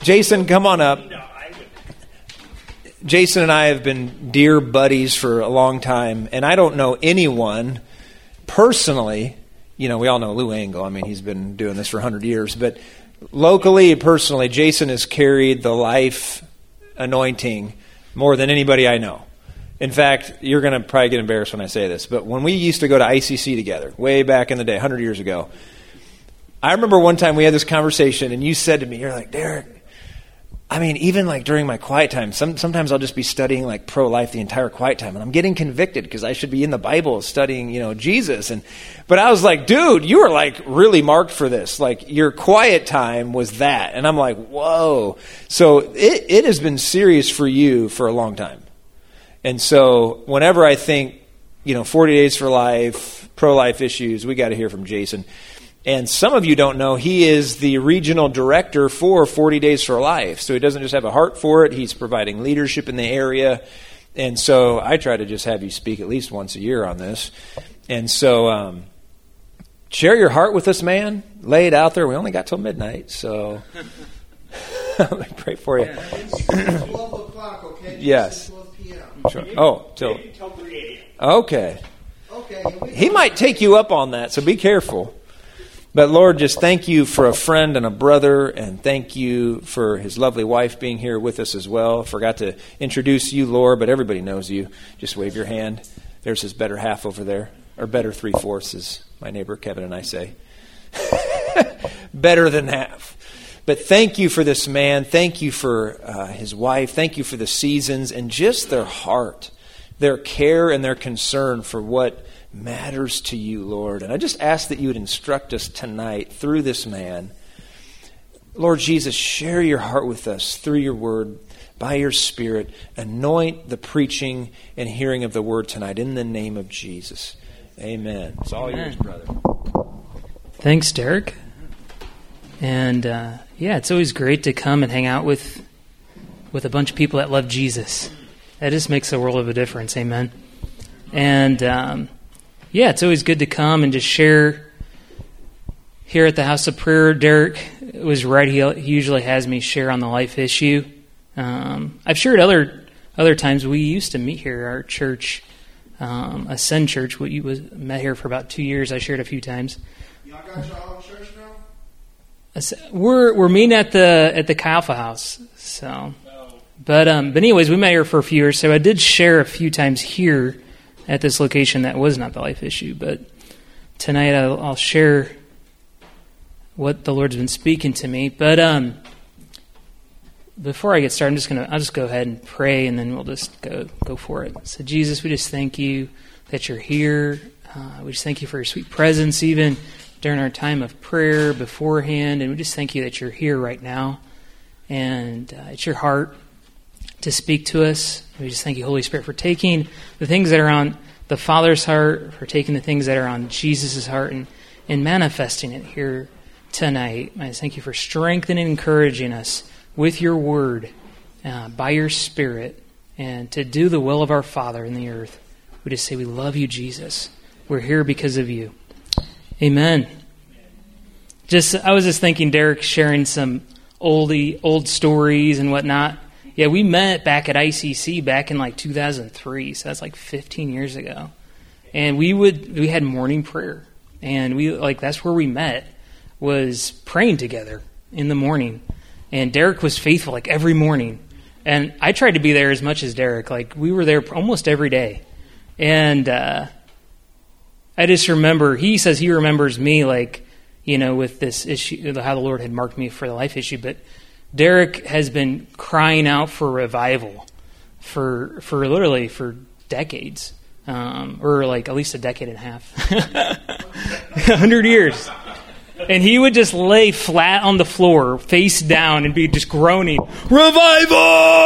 Jason, come on up. Jason and I have been dear buddies for a long time, and I don't know anyone personally. We all know Lou Engle. I mean, he's been doing this for 100 years. But locally, personally, Jason has carried the life anointing more than anybody I know. In fact, you're going to probably get embarrassed when I say this, but when we used to go to ICC together, way back in the day, 100 years ago, I remember one time we had this conversation, and you said to me, you're like, Derek, I mean, even like during my quiet time, sometimes I'll just be studying like pro-life the entire quiet time, and I'm getting convicted because I should be in the Bible studying, Jesus. But I was like, dude, you are like really marked for this. Like your quiet time was that. And I'm like, whoa. So it has been serious for you for a long time. And so whenever I think, 40 Days for Life, pro-life issues, we got to hear from Jason. And some of you don't know, he is the regional director for 40 Days for Life. So he doesn't just have a heart for it, he's providing leadership in the area. And so I try to just have you speak at least once a year on this. And so share your heart with us, man. Lay it out there. We only got till midnight, so let me pray for you. It's 12 o'clock, okay? Yes. 12 p.m. Sure. Oh, till 3 a.m. Okay. He might take you up on that, so be careful. But Lord, just thank you for a friend and a brother, and thank you for his lovely wife being here with us as well. Forgot to introduce you, Lord, but everybody knows you. Just wave your hand. There's his better half over there, or better 3/4, as my neighbor Kevin and I say. Better than half. But thank you for this man. Thank you for his wife. Thank you for the seasons and just their heart, their care and their concern for what matters to you, Lord. And I just ask that you would instruct us tonight through this man. Lord Jesus, share your heart with us through your word, by your Spirit. Anoint the preaching and hearing of the word tonight in the name of Jesus. Amen. It's all yours, brother. Thanks, Derek. And it's always great to come and hang out with a bunch of people that love Jesus. That just makes a world of a difference. Amen. And it's always good to come and just share here at the House of Prayer. Derek was right. He usually has me share on the life issue. I've shared other times. We used to meet here, our church, Ascend Church. We met here for about 2 years. I shared a few times. Y'all got your own church now? We're meeting at the Chi Alpha House. So, but anyways, we met here for a few years. So I did share a few times here at this location that was not the life issue. But tonight I'll share what the Lord's been speaking to me. But before I get started, I'll just go ahead and pray, and then we'll just go for it. So Jesus, we just thank you that you're here. We just thank you for your sweet presence, even during our time of prayer beforehand. And we just thank you that you're here right now. And it's your heart to speak to us. We just thank you, Holy Spirit, for taking the things that are on the Father's heart, for taking the things that are on Jesus' heart and manifesting it here tonight. I just thank you for strengthening and encouraging us with your word, by your Spirit, and to do the will of our Father in the earth. We just say we love you, Jesus. We're here because of you. Amen. I was just thinking, Derek sharing some old stories and whatnot. Yeah, we met back at ICC back in like 2003, so that's like 15 years ago. And we had morning prayer, and that's where we met, was praying together in the morning. And Derek was faithful like every morning, and I tried to be there as much as Derek. Like we were there almost every day, and I just remember he says he remembers me with this issue, how the Lord had marked me for the life issue, but Derek has been crying out for revival for decades, or like at least a decade and a half, 100 years. And he would just lay flat on the floor, face down, and be just groaning, revival!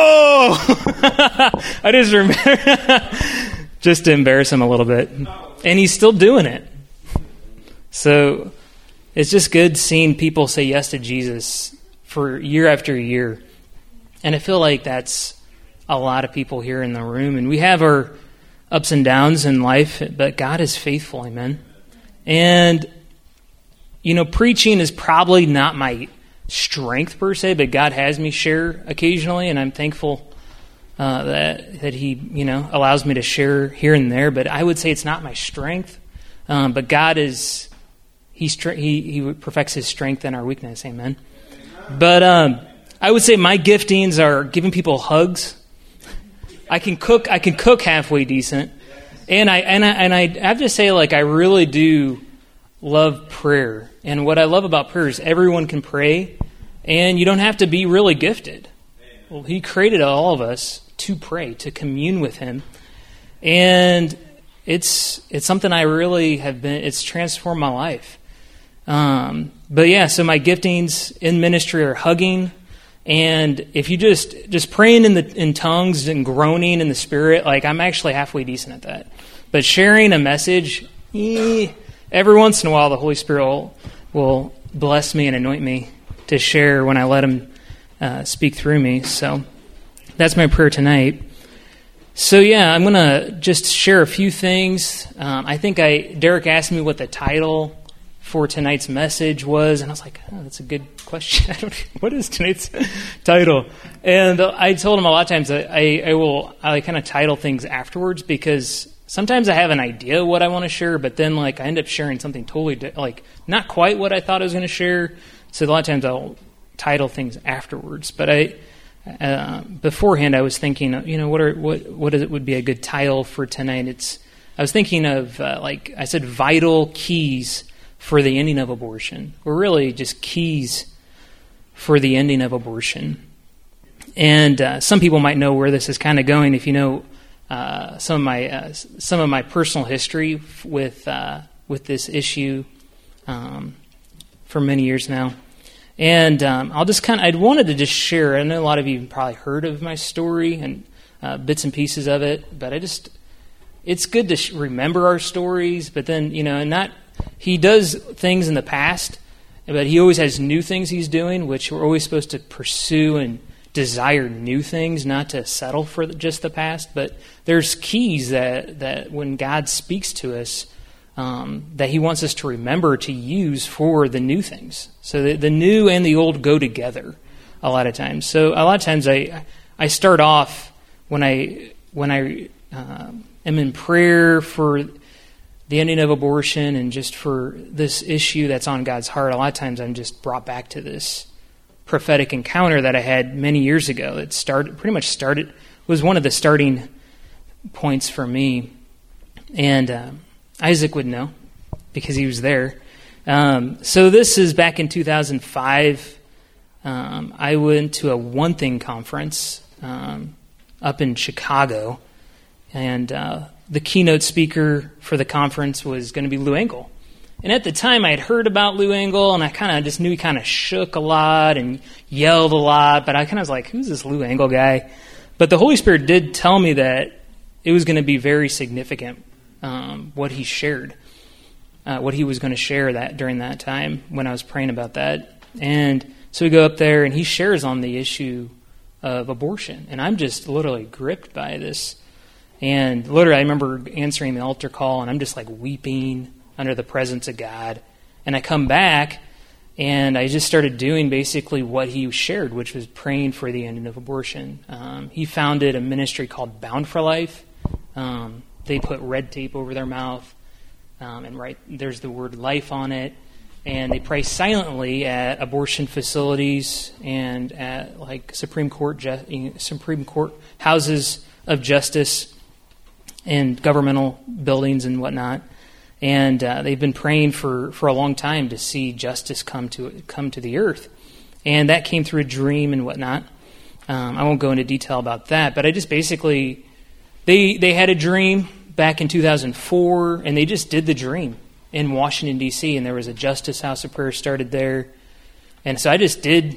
I just remember, just to embarrass him a little bit. And he's still doing it. So it's just good seeing people say yes to Jesus for year after year. And I feel like that's a lot of people here in the room. And we have our ups and downs in life, but God is faithful, amen? And, preaching is probably not my strength per se, but God has me share occasionally, and I'm thankful that He, allows me to share here and there. But I would say it's not my strength. But God is, He perfects His strength in our weakness. Amen. But I would say my giftings are giving people hugs. I can cook halfway decent, and I have to say, like, I really do love prayer. And what I love about prayer is everyone can pray, and you don't have to be really gifted. Well, He created all of us to pray, to commune with Him, and it's something I really have been. It's transformed my life. But yeah, so my giftings in ministry are hugging, and if you just praying in tongues and groaning in the Spirit, like, I'm actually halfway decent at that. But sharing a message, every once in a while, the Holy Spirit will bless me and anoint me to share when I let Him speak through me. So that's my prayer tonight. So yeah, I'm going to just share a few things. I think Derek asked me what the title for tonight's message was, and I was like, oh, that's a good question. What is tonight's title? And I told him a lot of times that I kind of title things afterwards, because sometimes I have an idea what I want to share, but then I end up sharing something totally not quite what I thought I was going to share. So a lot of times I'll title things afterwards. But beforehand I was thinking, what would be a good title for tonight? I was thinking of I said, vital keys for the ending of abortion, or really just keys for the ending of abortion. And some people might know where this is kind of going if you know some of my personal history with this issue for many years now. And I wanted to just share. I know a lot of you have probably heard of my story and bits and pieces of it, but it's good to remember our stories. But then He does things in the past, but He always has new things He's doing, which we're always supposed to pursue and desire new things, not to settle for just the past. But there's keys that when God speaks to us, that He wants us to remember to use for the new things. So the new and the old go together a lot of times. So a lot of times I start off when I am in prayer for the ending of abortion and just for this issue that's on God's heart. A lot of times I'm just brought back to this prophetic encounter that I had many years ago. That was one of the starting points for me. And Isaac would know because he was there. So this is back in 2005. I went to a One Thing conference up in Chicago, and the keynote speaker for the conference was going to be Lou Engle. And at the time, I had heard about Lou Engle, and I kind of just knew he kind of shook a lot and yelled a lot, but I kind of was like, who's this Lou Engle guy? But the Holy Spirit did tell me that it was going to be very significant, what he shared, what he was going to share that during that time when I was praying about that. And so we go up there, and he shares on the issue of abortion, and I'm just literally gripped by this. And literally, I remember answering the altar call, and I'm just weeping under the presence of God. And I come back, and I just started doing basically what he shared, which was praying for the ending of abortion. He founded a ministry called Bound for Life. They put red tape over their mouth, and there's the word life on it. And they pray silently at abortion facilities and at Supreme Court houses of justice and governmental buildings and whatnot. And they've been praying for a long time to see justice come to the earth. And that came through a dream and whatnot. I won't go into detail about that, but I just basically, they had a dream back in 2004, and they just did the dream in Washington, D.C., and there was a Justice House of Prayer started there. And so I just did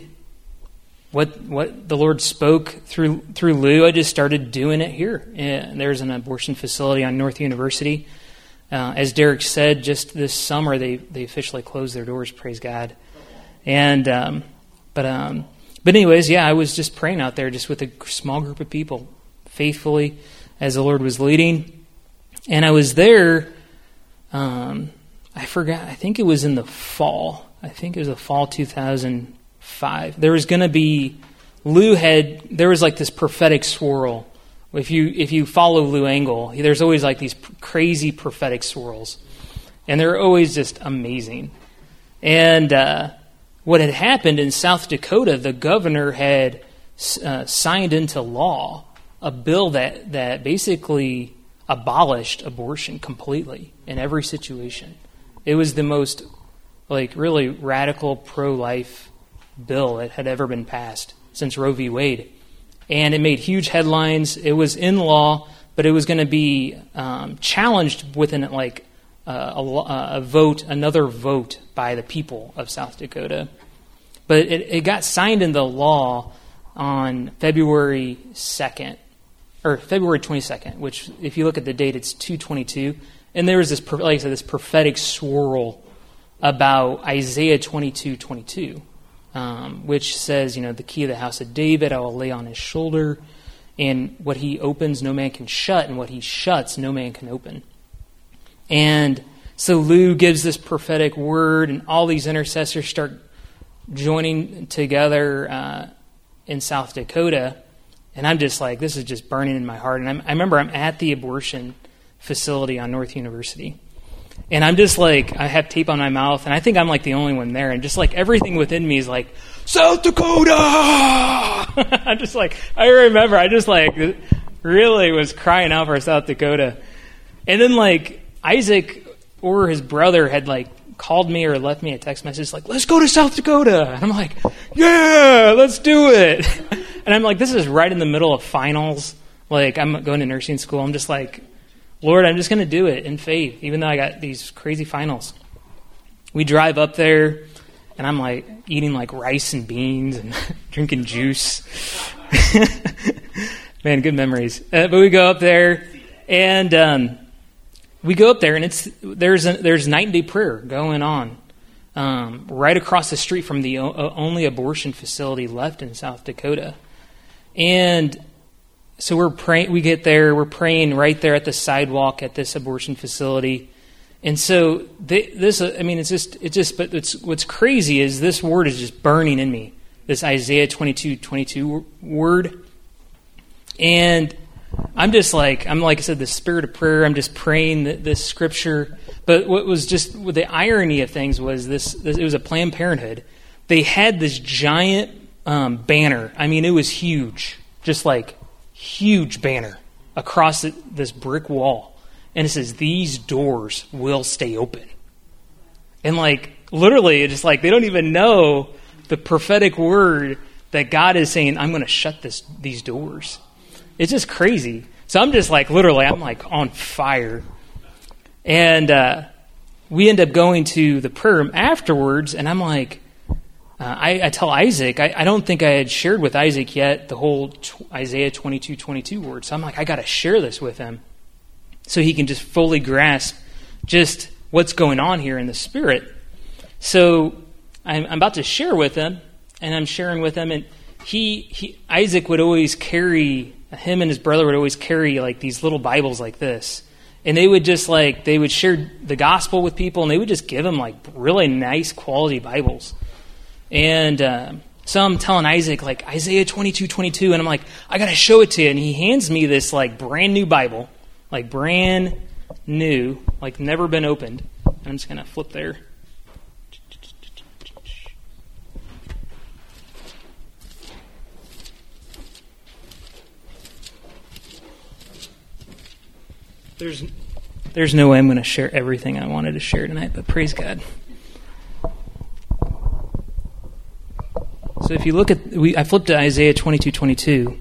what the Lord spoke through Lou. I just started doing it here. And there's an abortion facility on North University. As Derek said, just this summer they officially closed their doors. Praise God. And but anyways, yeah, I was just praying out there, just with a small group of people, faithfully as the Lord was leading. And I was there. I forgot. I think it was in the fall. I think it was the fall 2004. 5. There was going to be there was like this prophetic swirl. If you follow Lou Engle, there's always like these crazy prophetic swirls, and they're always just amazing. And what had happened in South Dakota, the governor had signed into law a bill that basically abolished abortion completely in every situation. It was the most really radical pro-life bill that had ever been passed since Roe v. Wade. And it made huge headlines. It was in law, but it was going to be challenged within another vote by the people of South Dakota. But it got signed into law on February 2nd, or February 22nd, which if you look at the date, it's 2/22. And there was this, like I said, this prophetic swirl about Isaiah 22:22, which says, the key of the house of David I will lay on his shoulder, and what he opens no man can shut, and what he shuts no man can open. And so Lou gives this prophetic word, and all these intercessors start joining together in South Dakota. And I'm just like, this is just burning in my heart. And I remember I'm at the abortion facility on North University. And I'm just like, I have tape on my mouth, and I think I'm like the only one there. And just like everything within me is like, South Dakota! I'm just like, I remember, I just like really was crying out for South Dakota. And then like Isaac or his brother had like called me or left me a text message like, let's go to South Dakota. And I'm like, yeah, let's do it. And I'm like, this is right in the middle of finals. Like, I'm going to nursing school. I'm just like, Lord, I'm just going to do it in faith, even though I got these crazy finals. We drive up there, and I'm like eating like rice and beans and drinking juice. Man, good memories. But we go up there, and there's night and day prayer going on right across the street from the only abortion facility left in South Dakota. And so we're praying. We get there. We're praying right there at the sidewalk at this abortion facility. And so But what's crazy is this word is just burning in me. This Isaiah 22:22 word, and I'm like I said, the spirit of prayer. I'm just praying this scripture. But what the irony of things was this. It was a Planned Parenthood. They had this giant banner. I mean, it was huge, just like huge banner across this brick wall, and it says, "These doors will stay open." And like literally, it's just like they don't even know the prophetic word that God is saying, "I'm going to shut these doors." It's just crazy. So I'm just like, literally, I'm like on fire. And we end up going to the prayer room afterwards, and I'm like, I tell Isaac, I don't think I had shared with Isaac yet the whole Isaiah 22:22 word. So I'm like, I got to share this with him so he can just fully grasp just what's going on here in the spirit. So I'm about to share with him, and I'm sharing with him, and Isaac would always carry, him and his brother would always carry like these little Bibles like this. And they would just they would share the gospel with people, and they would just give them like really nice quality Bibles. And so I'm telling Isaac like Isaiah 22:22, and I'm like, I got to show it to you. And he hands me this like brand new Bible, like brand new, like never been opened. And I'm just going to flip there. There's no way I'm going to share everything I wanted to share tonight, but praise God. So if you look at, I flipped to Isaiah 22:22,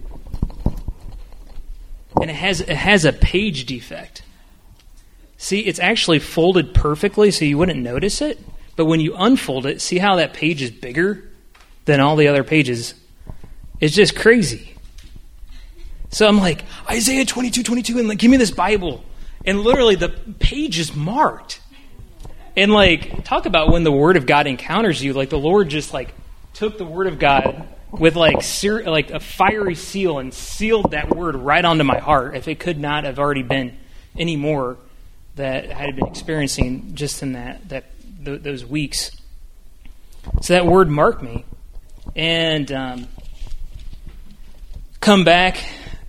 and it has a page defect. See, it's actually folded perfectly, so you wouldn't notice it. But when you unfold it, see how that page is bigger than all the other pages? It's just crazy. So I'm like, Isaiah 22:22, and like, give me this Bible. And literally the page is marked. And like, talk about when the Word of God encounters you, like the Lord just like took the Word of God with like a fiery seal and sealed that word right onto my heart, if it could not have already been any more that I had been experiencing just in those weeks. So that word marked me. and come back.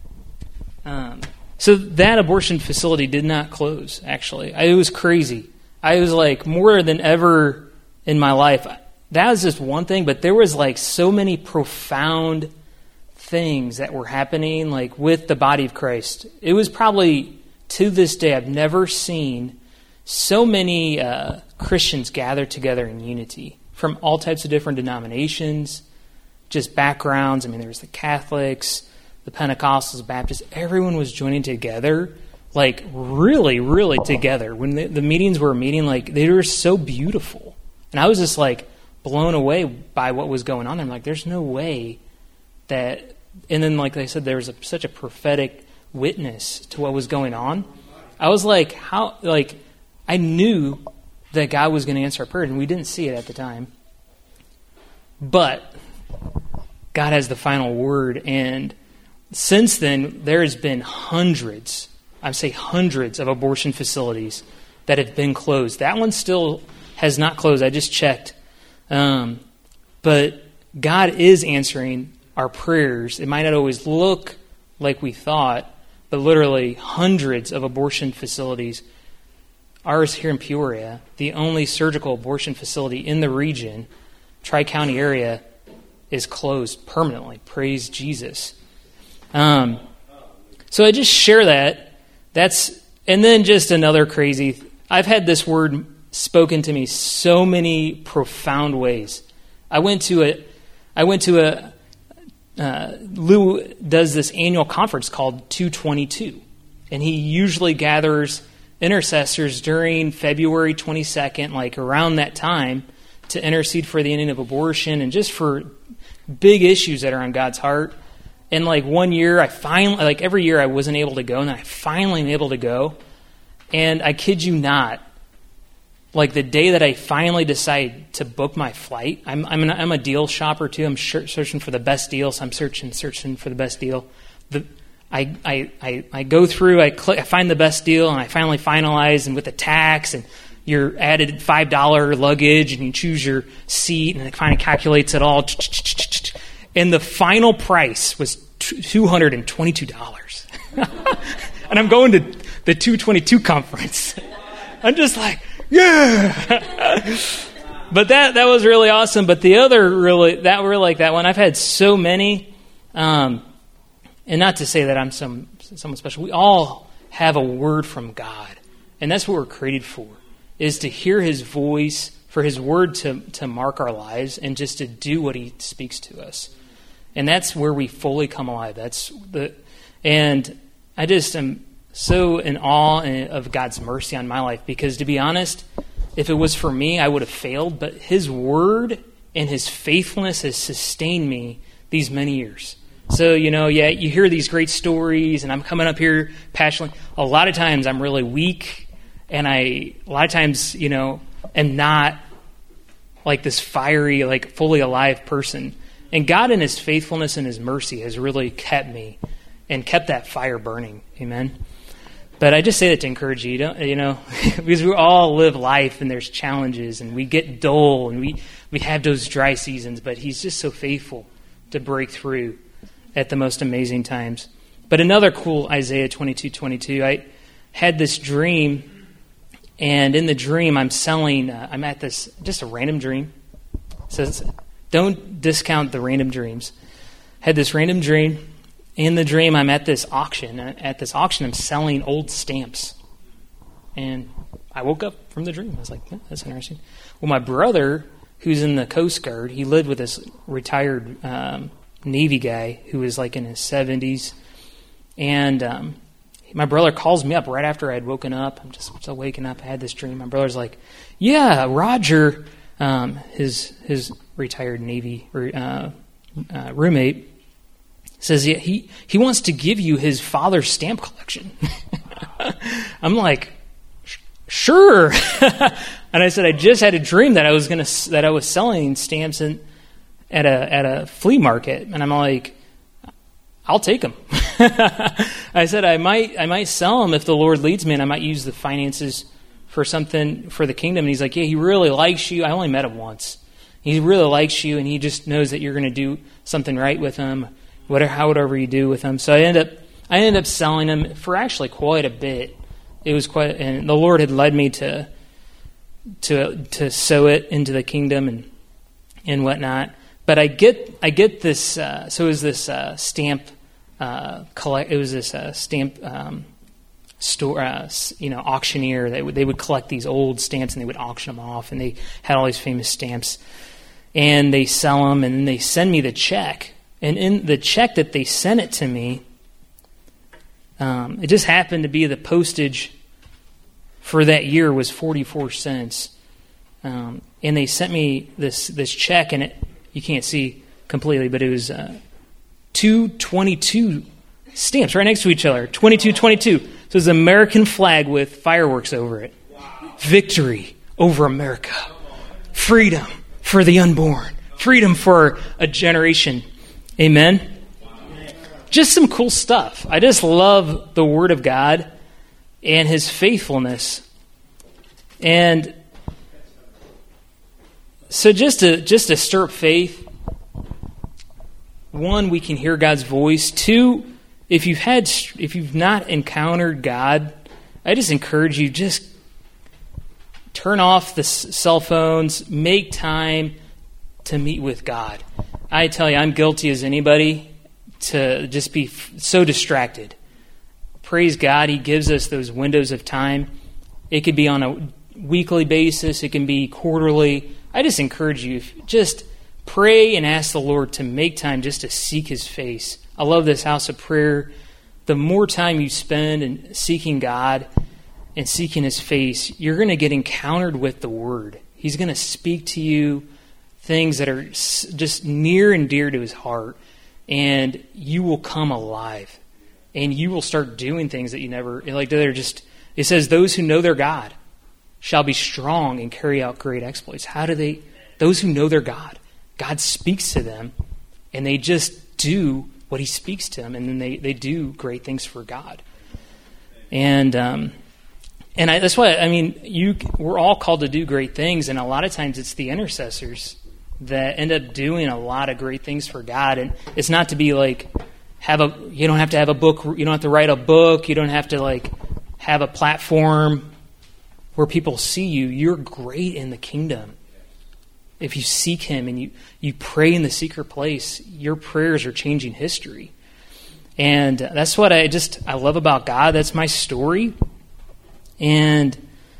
So that abortion facility did not close, actually. It was crazy. I was like, more than ever in my life, that was just one thing, but there was like so many profound things that were happening like with the body of Christ. It was probably, to this day, I've never seen so many Christians gather together in unity from all types of different denominations, just backgrounds. I mean, there was the Catholics, the Pentecostals, Baptists. Everyone was joining together, like really, really together. When the meetings were meeting, like they were so beautiful. And I was just like blown away by what was going on. I'm like, there's no way that... And then, like I said, there was such a prophetic witness to what was going on. I was like, how... Like, I knew that God was going to answer our prayer, and we didn't see it at the time. But God has the final word, and since then, there has been hundreds of abortion facilities that have been closed. That one still has not closed. I just checked. But God is answering our prayers. It might not always look like we thought, but literally hundreds of abortion facilities. Ours here in Peoria, the only surgical abortion facility in the region, Tri-County area, is closed permanently. Praise Jesus. So I just share that. And then just another crazy... I've had this word spoken to me so many profound ways. Lou does this annual conference called 222, and he usually gathers intercessors during February 22nd, like around that time, to intercede for the ending of abortion and just for big issues that are on God's heart. And like one year, every year I wasn't able to go, and I finally am able to go. And I kid you not, like the day that I finally decide to book my flight, I'm a deal shopper too. I'm searching for the best deal, so I'm searching for the best deal. I go through, I find the best deal, and I finally finalize, and with the tax and your added $5 luggage, and you choose your seat, and it finally calculates it all. And the final price was $222. And I'm going to the 222 conference. I'm just like, yeah. But that was really awesome. But the other really like that one. I've had so many, and not to say that I'm someone special. We all have a word from God, and that's what we're created for, is to hear His voice, for His word to mark our lives, and just to do what He speaks to us. And that's where we fully come alive. And I just am so in awe of God's mercy on my life, because to be honest, if it was for me, I would have failed. But His word and His faithfulness has sustained me these many years. So, you hear these great stories, and I'm coming up here passionately. A lot of times I'm really weak, and a lot of times, am not like this fiery, like fully alive person. And God in His faithfulness and His mercy has really kept me and kept that fire burning. Amen. But I just say that to encourage you, because we all live life and there's challenges and we get dull and we have those dry seasons, but He's just so faithful to break through at the most amazing times. But another cool Isaiah 22:22, I had this dream, and in the dream I'm at this, just a random dream. It says, don't discount the random dreams. Had this random dream. In the dream, I'm at this auction. At this auction, I'm selling old stamps. And I woke up from the dream. I was like, that's interesting. Well, my brother, who's in the Coast Guard, he lived with this retired Navy guy who was like in his 70s. And my brother calls me up right after I'd woken up. I'm just still waking up. I had this dream. My brother's like, yeah, Roger, his retired Navy roommate, says he wants to give you his father's stamp collection. I'm like, sure. And I said, I just had a dream that I was selling stamps at a flea market, and I'm like, I'll take them. I said I might sell them if the Lord leads me, and I might use the finances for something for the kingdom. And he's like, yeah, he really likes you. I only met him once. He really likes you, and he just knows that you're going to do something right with him, whatever you do with him. So I ended up selling him for actually quite a bit. It was quite, and the Lord had led me to sow it into the kingdom and whatnot. But I get this. So it was this stamp collect. It was this stamp store, auctioneer. They would collect these old stamps and they would auction them off, and they had all these famous stamps, and they sell them, and then they send me the check. And in the check that they sent it to me, it just happened to be the postage for that year was 44 cents. And they sent me this check, and you can't see completely, but it was 222 stamps right next to each other, 2222. So it was an American flag with fireworks over it. Wow. Victory over America. Freedom for the unborn. Freedom for a generation. Amen? Just some cool stuff. I just love the Word of God and His faithfulness. And so just to stir up faith, one, we can hear God's voice. Two, if you've not encountered God, I just encourage you, just turn off the cell phones, make time to meet with God. I tell you, I'm guilty as anybody to just be so distracted. Praise God, He gives us those windows of time. It could be on a weekly basis. It can be quarterly. I just encourage you, just pray and ask the Lord to make time just to seek His face. I love this house of prayer. The more time you spend in seeking God and seeking His face, you're going to get encountered with the Word. He's going to speak to you things that are just near and dear to His heart, and you will come alive, and you will start doing things that you never, like they're just, it says, those who know their God shall be strong and carry out great exploits. How do they, those who know their God, God speaks to them, and they just do what He speaks to them, and then they do great things for God. And that's why, I mean, we're all called to do great things, and a lot of times it's the intercessors that end up doing a lot of great things for God. And it's not to be like, you don't have to have a book, you don't have to write a book, you don't have to like have a platform where people see you. You're great in the kingdom. If you seek Him and you pray in the secret place, your prayers are changing history. And that's what I love about God. That's my story. And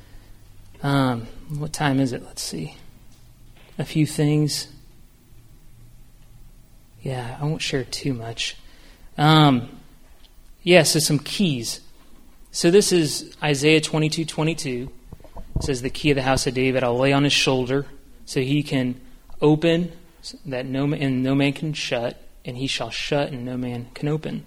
what time is it? Let's see. A few things. Yeah, I won't share too much. So some keys. So this is Isaiah 22:22. It says, the key of the house of David I'll lay on His shoulder, so He can open that no man can shut, and He shall shut and no man can open.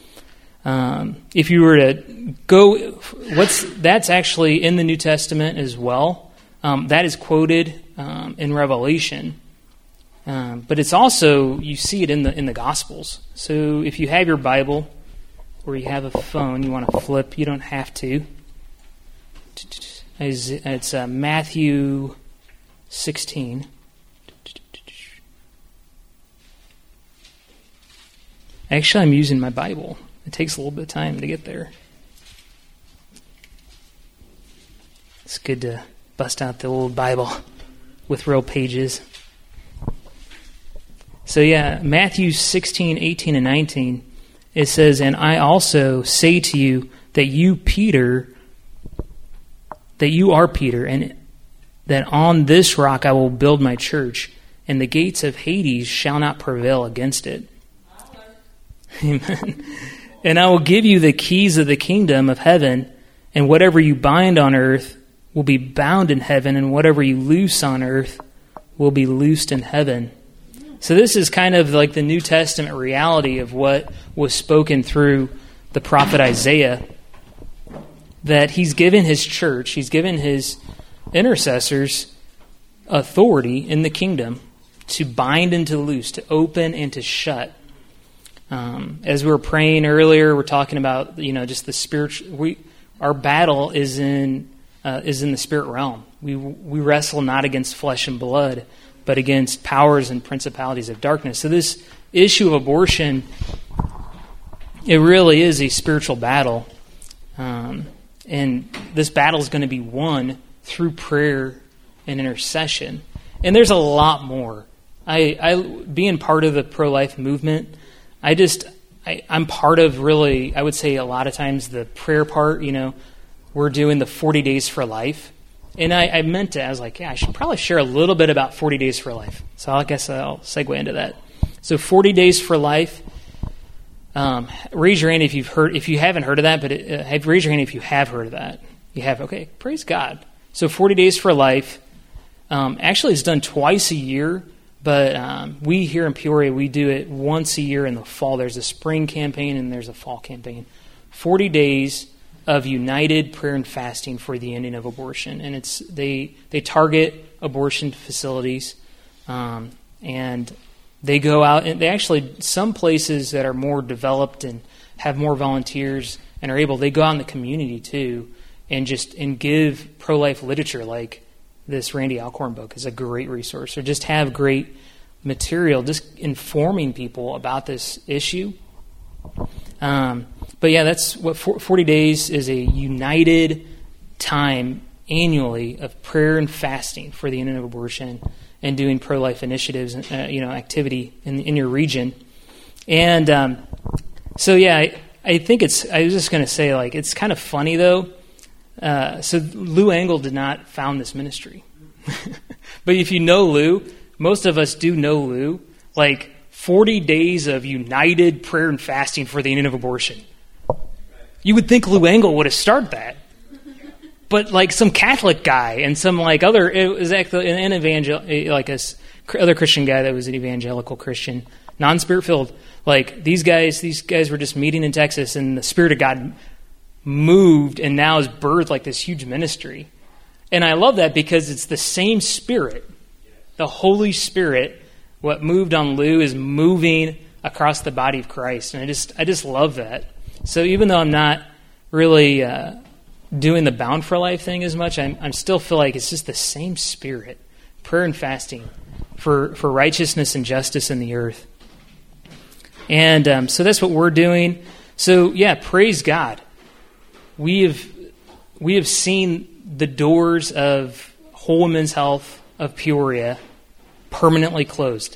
If you were to go, that's actually in the New Testament as well. That is quoted in Revelation, but it's also, you see it in the Gospels. So if you have your Bible or you have a phone, you want to flip. You don't have to. It's Matthew 16. Actually, I'm using my Bible. It takes a little bit of time to get there. It's good to bust out the old Bible with real pages. So Matthew 16, 18, and 19, it says, and I also say to you that you are Peter, and that on this rock I will build my church, and the gates of Hades shall not prevail against it. Amen. And I will give you the keys of the kingdom of heaven, and whatever you bind on earth will be bound in heaven, and whatever you loose on earth will be loosed in heaven. So this is kind of like the New Testament reality of what was spoken through the prophet Isaiah, that He's given His church, He's given His intercessors authority in the kingdom to bind and to loose, to open and to shut. As we were praying earlier, we're talking about, just the spiritual. Our battle is in the spirit realm. We wrestle not against flesh and blood, but against powers and principalities of darkness. So this issue of abortion, it really is a spiritual battle. And this battle is going to be won through prayer and intercession. And there's a lot more. I being part of the pro-life movement, I'm part of really, I would say a lot of times the prayer part, we're doing the 40 Days for Life. And I meant it. I was like, I should probably share a little bit about 40 Days for Life. So I guess I'll segue into that. So 40 Days for Life. Raise your hand if you haven't heard of that, but raise your hand if you have heard of that. You have, okay, praise God. So 40 Days for Life, actually it's done twice a year, but we here in Peoria, we do it once a year in the fall. There's a spring campaign and there's a fall campaign. 40 days of united prayer and fasting for the ending of abortion. And they target abortion facilities, and they go out, and they actually, some places that are more developed and have more volunteers and are able, they go out in the community too and give pro-life literature, like this Randy Alcorn book is a great resource, or just have great material just informing people about this issue. But yeah, that's what 40 days is, a united time annually of prayer and fasting for the ending of abortion and doing pro-life initiatives, activity in your region. And so yeah, I think I was just going to say, like, it's kind of funny though. So Lou Engle did not found this ministry. But if you know Lou, most of us do know Lou, like 40 days of united prayer and fasting for the ending of abortion. You would think Lou Engle would have started that. But like some Catholic guy and some like other, it was actually an other Christian guy that was an evangelical Christian, non-spirit filled. Like these guys were just meeting in Texas, and the Spirit of God moved and now has birthed like this huge ministry. And I love that because it's the same Spirit, the Holy Spirit. What moved on Lou is moving across the body of Christ, and I just love that. So even though I'm not really doing the Bound for Life thing as much, I still feel like it's just the same Spirit, prayer and fasting for righteousness and justice in the earth. And so that's what we're doing. So yeah, praise God. We have seen the doors of Whole Women's Health of Peoria permanently closed.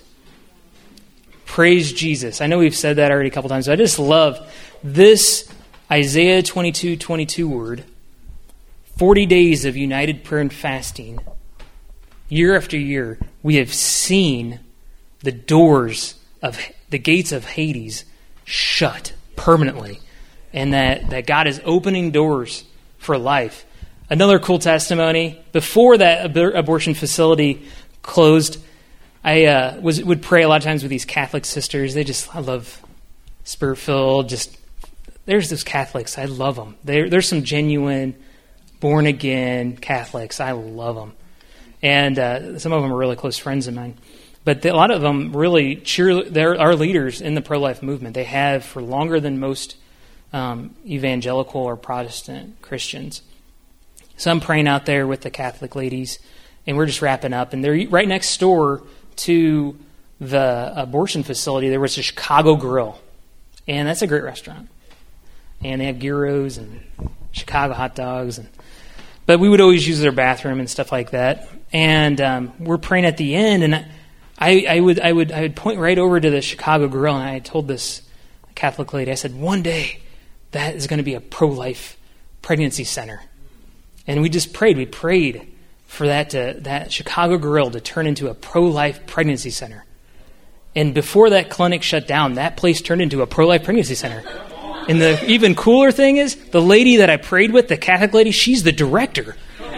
Praise Jesus. I know we've said that already a couple times, but I just love this Isaiah 22:22 word. 40 days of united prayer and fasting. Year after year, we have seen the doors of the gates of Hades shut permanently, and that God is opening doors for life. Another cool testimony, before that abortion facility closed, I would pray a lot of times with these Catholic sisters. I love Spirit-filled, there's those Catholics. I love them. There's some genuine, born-again Catholics. I love them. And some of them are really close friends of mine. But a lot of them really they're our leaders in the pro-life movement. They have for longer than most evangelical or Protestant Christians. So I'm praying out there with the Catholic ladies, and we're just wrapping up. And they're right next door to the abortion facility. There was a Chicago Grill, and that's a great restaurant. And they have gyros and Chicago hot dogs. But we would always use their bathroom and stuff like that. And we're praying at the end, and I would point right over to the Chicago Grill, and I told this Catholic lady, I said, one day that is going to be a pro-life pregnancy center. And we just prayed. We prayed for that Chicago Grill to turn into a pro-life pregnancy center. And before that clinic shut down, that place turned into a pro-life pregnancy center. And the even cooler thing is, the lady that I prayed with, the Catholic lady, she's the director.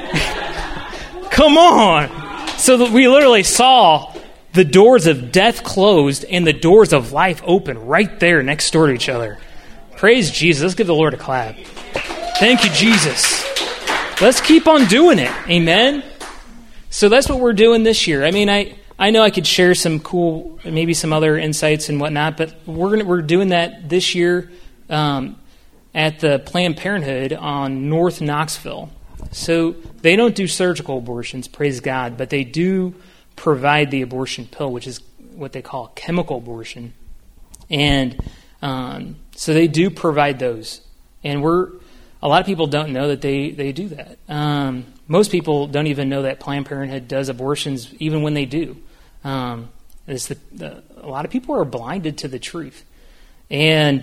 Come on! So we literally saw the doors of death closed and the doors of life open right there next door to each other. Praise Jesus. Let's give the Lord a clap. Thank you, Jesus. Let's keep on doing it. Amen? So that's what we're doing this year. I mean, I know I could share some cool, maybe some other insights and whatnot, but we're doing that this year at the Planned Parenthood on North Knoxville. So they don't do surgical abortions, praise God, but they do provide the abortion pill, which is what they call chemical abortion. And so they do provide those. And a lot of people don't know that they do that. Most people don't even know that Planned Parenthood does abortions even when they do. A lot of people are blinded to the truth. And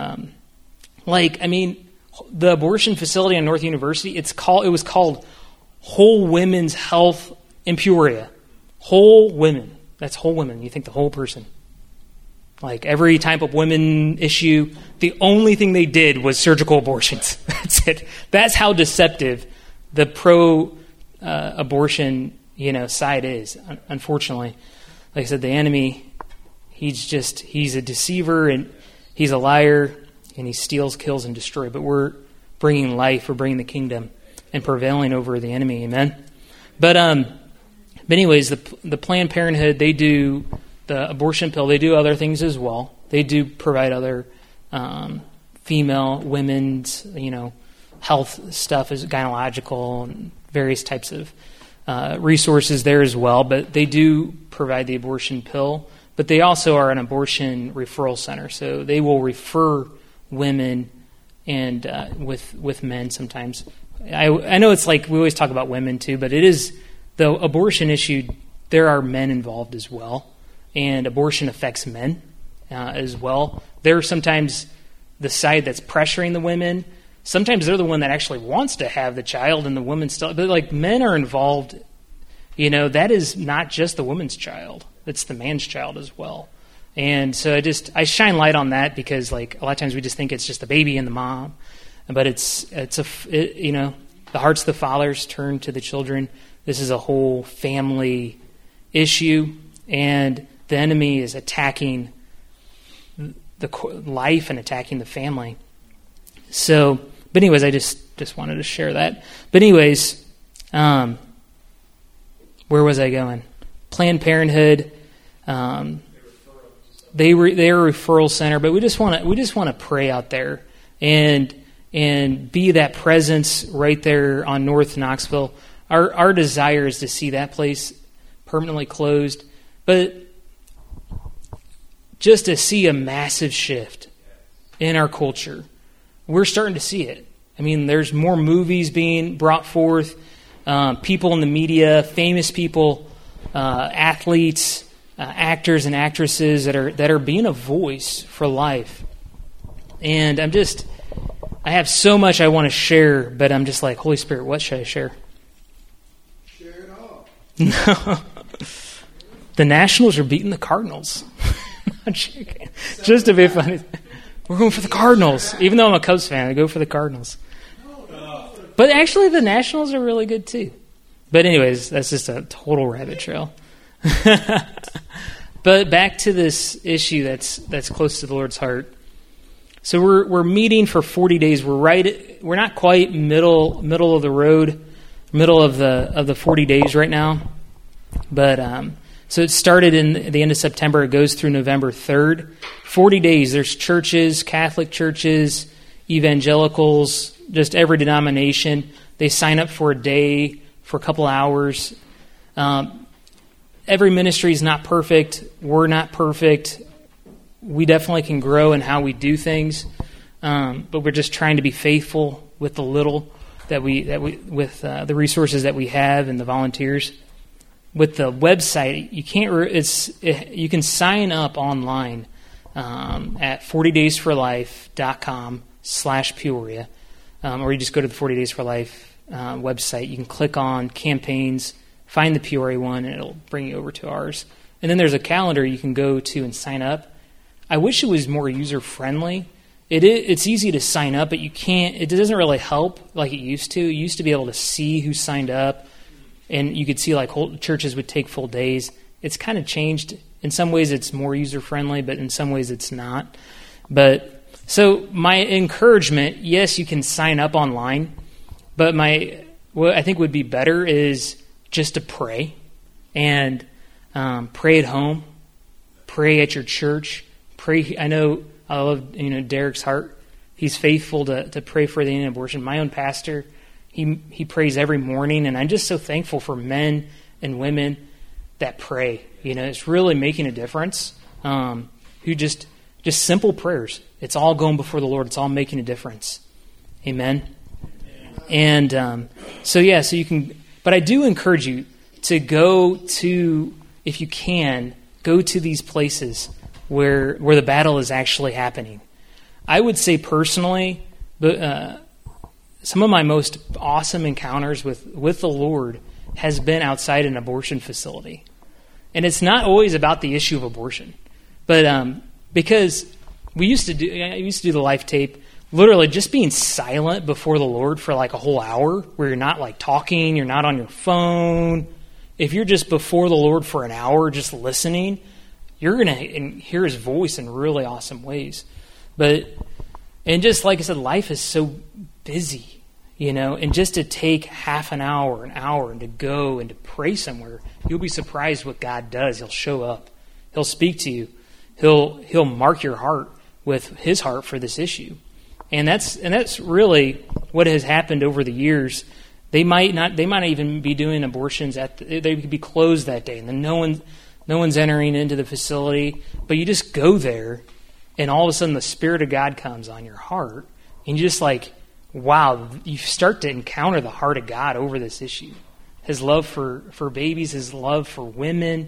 the abortion facility on North University, it was called Whole Women's Health in Peoria. Whole women. That's whole women. You think the whole person. Like every type of women issue, the only thing they did was surgical abortions. That's it. That's how deceptive the pro-abortion side is. Unfortunately, like I said, the enemy, he's a deceiver and he's a liar and he steals, kills, and destroys. But we're bringing life, we're bringing the kingdom and prevailing over the enemy. Amen. But anyways, the Planned Parenthood, they do the abortion pill. They do other things as well. They do provide other female, women's, health stuff, as gynecological and various types of resources there as well. But they do provide the abortion pill. But they also are an abortion referral center, so they will refer women and with men sometimes. I know it's like we always talk about women too, but it is the abortion issue. There are men involved as well. And abortion affects men as well. They're sometimes the side that's pressuring the women. Sometimes they're the one that actually wants to have the child and the woman still. But like men are involved, that is not just the woman's child. It's the man's child as well. And so I shine light on that because like a lot of times we just think it's just the baby and the mom. But the hearts of the fathers turn to the children. This is a whole family issue. And the enemy is attacking the life and attacking the family. So, but anyways, I just wanted to share that. But anyways, where was I going? Planned Parenthood. They're a referral center, but we just want to pray out there and be that presence right there on North Knoxville. Our desire is to see that place permanently closed, but just to see a massive shift in our culture. We're starting to see it. I mean, there's more movies being brought forth, people in the media, famous people, athletes, actors and actresses that are being a voice for life. And I have so much I want to share, but I'm just like, Holy Spirit, what should I share? Share it all. No. The Nationals are beating the Cardinals. Just to be funny. We're going for the Cardinals. Even though I'm a Cubs fan, I go for the Cardinals. But actually, the Nationals are really good too. But anyways, that's just a total rabbit trail. But back to this issue that's close to the Lord's heart. So we're meeting for 40 days. We're not quite middle of the road, middle of the 40 days right now. But so it started in the end of September. It goes through November 3rd. 40 days. There's churches, Catholic churches, evangelicals, just every denomination. They sign up for a day, for a couple hours. Every ministry is not perfect. We're not perfect. We definitely can grow in how we do things, but we're just trying to be faithful with the little that we with the resources that we have and the volunteers. With the website, you can sign up online at 40daysforlife.com/Peoria, or you just go to the 40 Days for Life website. You can click on campaigns, find the Peoria one, and it'll bring you over to ours. And then there's a calendar you can go to and sign up. I wish it was more user-friendly. It's easy to sign up, but you can't. It doesn't really help like it used to. You used to be able to see who signed up, and you could see like whole churches would take full days. It's kind of changed. In some ways, it's more user-friendly, but in some ways, it's not. But so my encouragement, yes, you can sign up online, but what I think would be better is just to pray and pray at home, pray at your church. Pray. I love Derek's heart. He's faithful to pray for the end of abortion. My own pastor, he prays every morning, and I'm just so thankful for men and women that pray. It's really making a difference. Who just simple prayers. It's all going before the Lord. It's all making a difference. Amen. And so you can. But I do encourage you to go to, if you can, go to these places where the battle is actually happening. I would say personally, some of my most awesome encounters with the Lord has been outside an abortion facility. And it's not always about the issue of abortion. But because I used to do the life tape, literally just being silent before the Lord for like a whole hour, where you're not like talking, you're not on your phone. If you're just before the Lord for an hour just listening, you're going to hear his voice in really awesome ways. And just like I said, life is so busy, and just to take half an hour, and to go and to pray somewhere, you'll be surprised what God does. He'll show up. He'll speak to you. He'll mark your heart with his heart for this issue. And that's really what has happened over the years. They might not even be doing abortions they could be closed that day, and then no one's entering into the facility. But you just go there, and all of a sudden the Spirit of God comes on your heart, and you just wow, you start to encounter the heart of God over this issue. His love for babies, his love for women,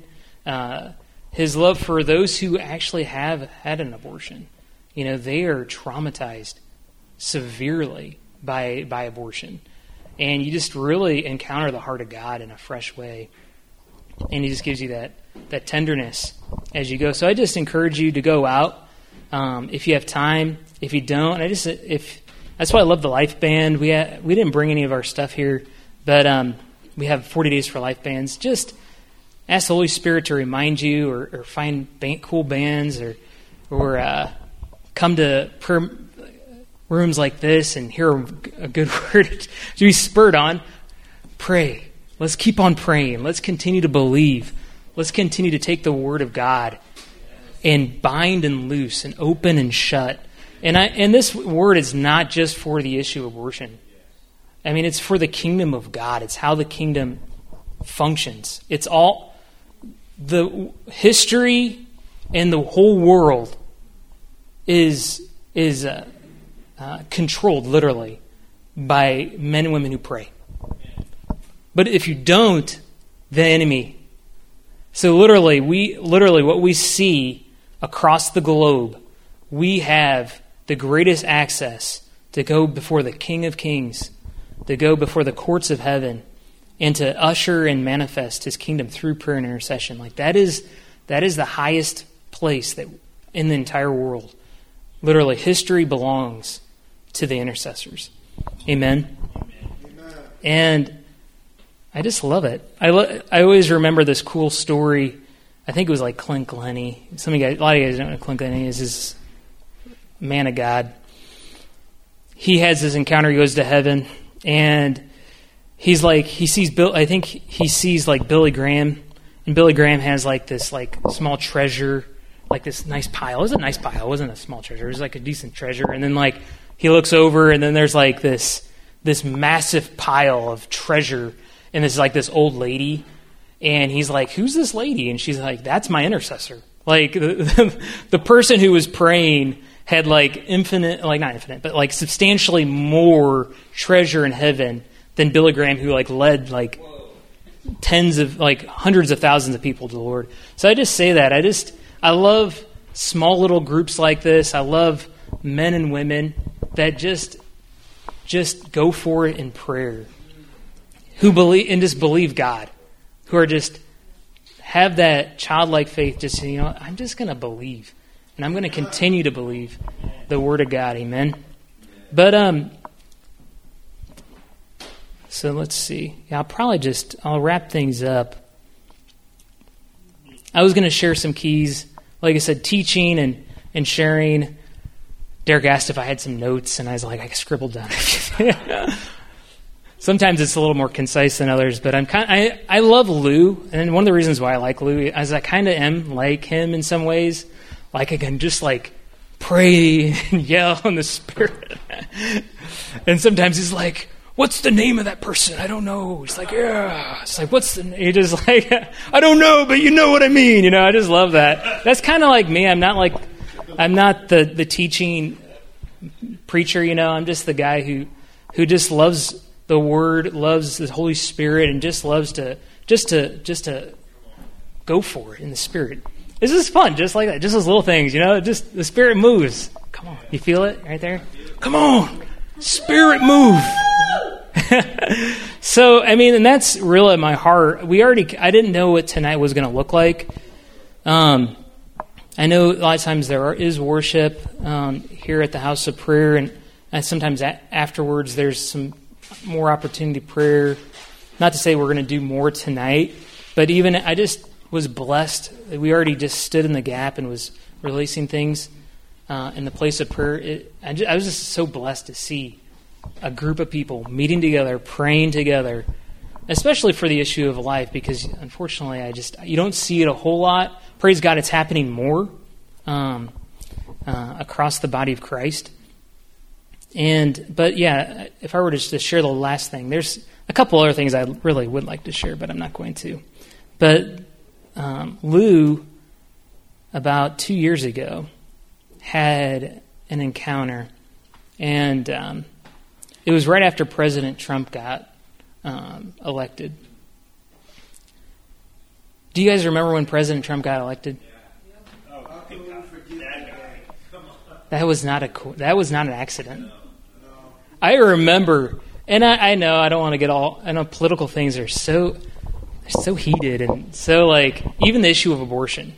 his love for those who actually have had an abortion. They are traumatized severely by abortion. And you just really encounter the heart of God in a fresh way. And he just gives you that tenderness as you go. So I just encourage you to go out if you have time. If you don't, that's why I love the Life Band. We didn't bring any of our stuff here, but we have 40 Days for Life Bands. Just ask the Holy Spirit to remind you, or find cool bands, or come to prayer rooms like this and hear a good word to be spurred on. Pray. Let's keep on praying. Let's continue to believe. Let's continue to take the Word of God and bind and loose and open and shut. And this word is not just for the issue of abortion. I mean, it's for the kingdom of God. It's how the kingdom functions. It's all the history, and the whole world is controlled literally by men and women who pray. But if you don't, the enemy. So literally what we see across the globe, we have the greatest access to go before the King of Kings, to go before the courts of heaven, and to usher and manifest his kingdom through prayer and intercession. That is the highest place that in the entire world. Literally, history belongs to the intercessors. Amen. Amen. And I just love it. I always remember this cool story. I think it was like Clint Glennie. A lot of you guys don't know Clint Glennie is. This man of God. He has this encounter. He goes to heaven, and he sees Billy Graham, and Billy Graham has this small treasure, this nice pile. It was a nice pile. It wasn't a small treasure. It was a decent treasure. And then he looks over, and then there's this massive pile of treasure, and it's this old lady, and he's like, "Who's this lady?" And she's like, "That's my intercessor." The person who was praying had not infinite, but substantially more treasure in heaven than Billy Graham, who led hundreds of thousands of people to the Lord. So I just say that. I love small little groups like this. I love men and women that just go for it in prayer, who believe God, who are just have that childlike faith. Just I'm just going to believe, and I'm going to continue to believe the Word of God. Amen. But so let's see. Yeah, I'll wrap things up. I was going to share some keys. Like I said, teaching and sharing. Derek asked if I had some notes, and I was like, I scribbled down. Sometimes it's a little more concise than others, but I love Lou, and one of the reasons why I like Lou is I kind of am like him in some ways. I can just pray and yell in the Spirit. And sometimes he's like, what's the name of that person? I don't know. He's like, yeah. It's like, what's the name? He just like, I don't know, but you know what I mean. You know, I just love that. That's kind of like me. I'm not the teaching preacher, you know. I'm just the guy who just loves the Word, loves the Holy Spirit, and just loves to go for it in the Spirit. This is fun, just like that. Just those little things, you know. Just the Spirit moves. Come on, you feel it right there? Come on, Spirit move. So, I mean, and that's really my heart. I didn't know what tonight was going to look like. I know a lot of times there is worship here at the House of Prayer, and sometimes afterwards there's some more opportunity prayer. Not to say we're going to do more tonight, but even I just was blessed. We already just stood in the gap and was releasing things in the place of prayer. I was just so blessed to see a group of people meeting together, praying together, especially for the issue of life, because unfortunately you don't see it a whole lot. Praise God, it's happening more across the body of Christ. But yeah, if I were to just share the last thing, there's a couple other things I really would like to share, but I'm not going to. But Lou, about 2 years ago, had an encounter, and it was right after President Trump got elected. Do you guys remember when President Trump got elected? That was not an accident. I remember, and I know I don't want to get all. I know political things are so heated, and so like even the issue of abortion,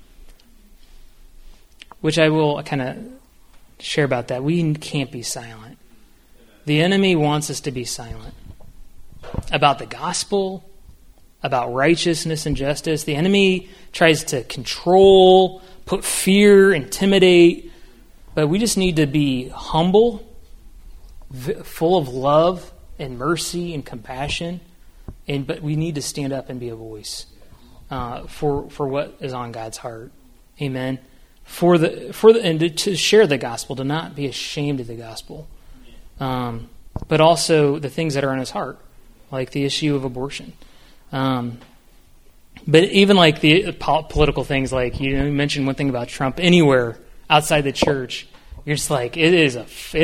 which I will kind of share about that. We can't be silent. The enemy wants us to be silent about the gospel, about righteousness and justice. The enemy tries to control, put fear, intimidate, but we just need to be humble, full of love and mercy and compassion, but we need to stand up and be a voice for what is on God's heart. Amen. And to share the gospel, to not be ashamed of the gospel, but also the things that are on His heart, like the issue of abortion. But even like the political things, like you mentioned one thing about Trump. Anywhere outside the church, you're just like there's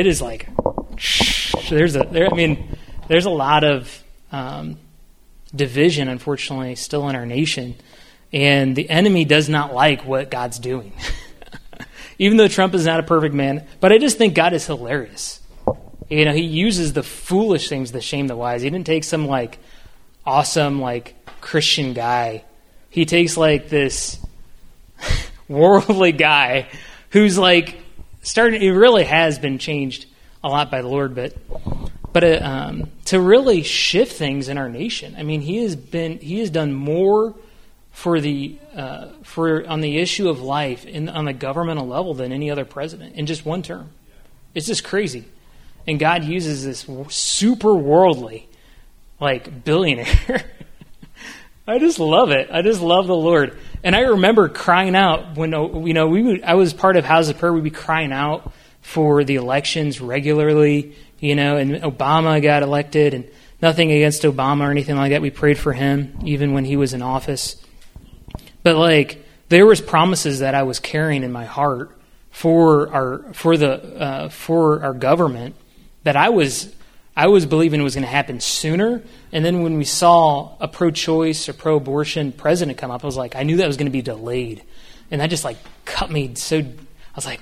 a lot of division, unfortunately, still in our nation, and the enemy does not like what God's doing. Even though Trump is not a perfect man, but I just think God is hilarious. You know, He uses the foolish things to shame the wise. He didn't take some like awesome like Christian guy. He takes like this worldly guy who's like starting. He really has been changed a lot by the Lord, but to really shift things in our nation. I mean, He has done more for on the issue of life on the governmental level than any other president in just one term. It's just crazy. And God uses this super worldly, like billionaire. I just love it. I just love the Lord. And I remember crying out when I was part of House of Prayer. We'd be crying out for the elections regularly, and Obama got elected, and nothing against Obama or anything like that. We prayed for him even when he was in office. But like there was promises that I was carrying in my heart for our government that I was believing was going to happen sooner. And then when we saw a pro-choice or pro-abortion president come up, I was like, I knew that was going to be delayed. And that just like cut me so, I was like,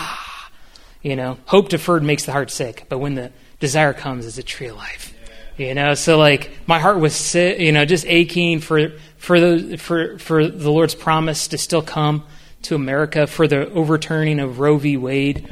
hope deferred makes the heart sick. But when the desire comes, it's a tree of life. So like my heart was sick, just aching for the Lord's promise to still come to America, for the overturning of Roe v. Wade.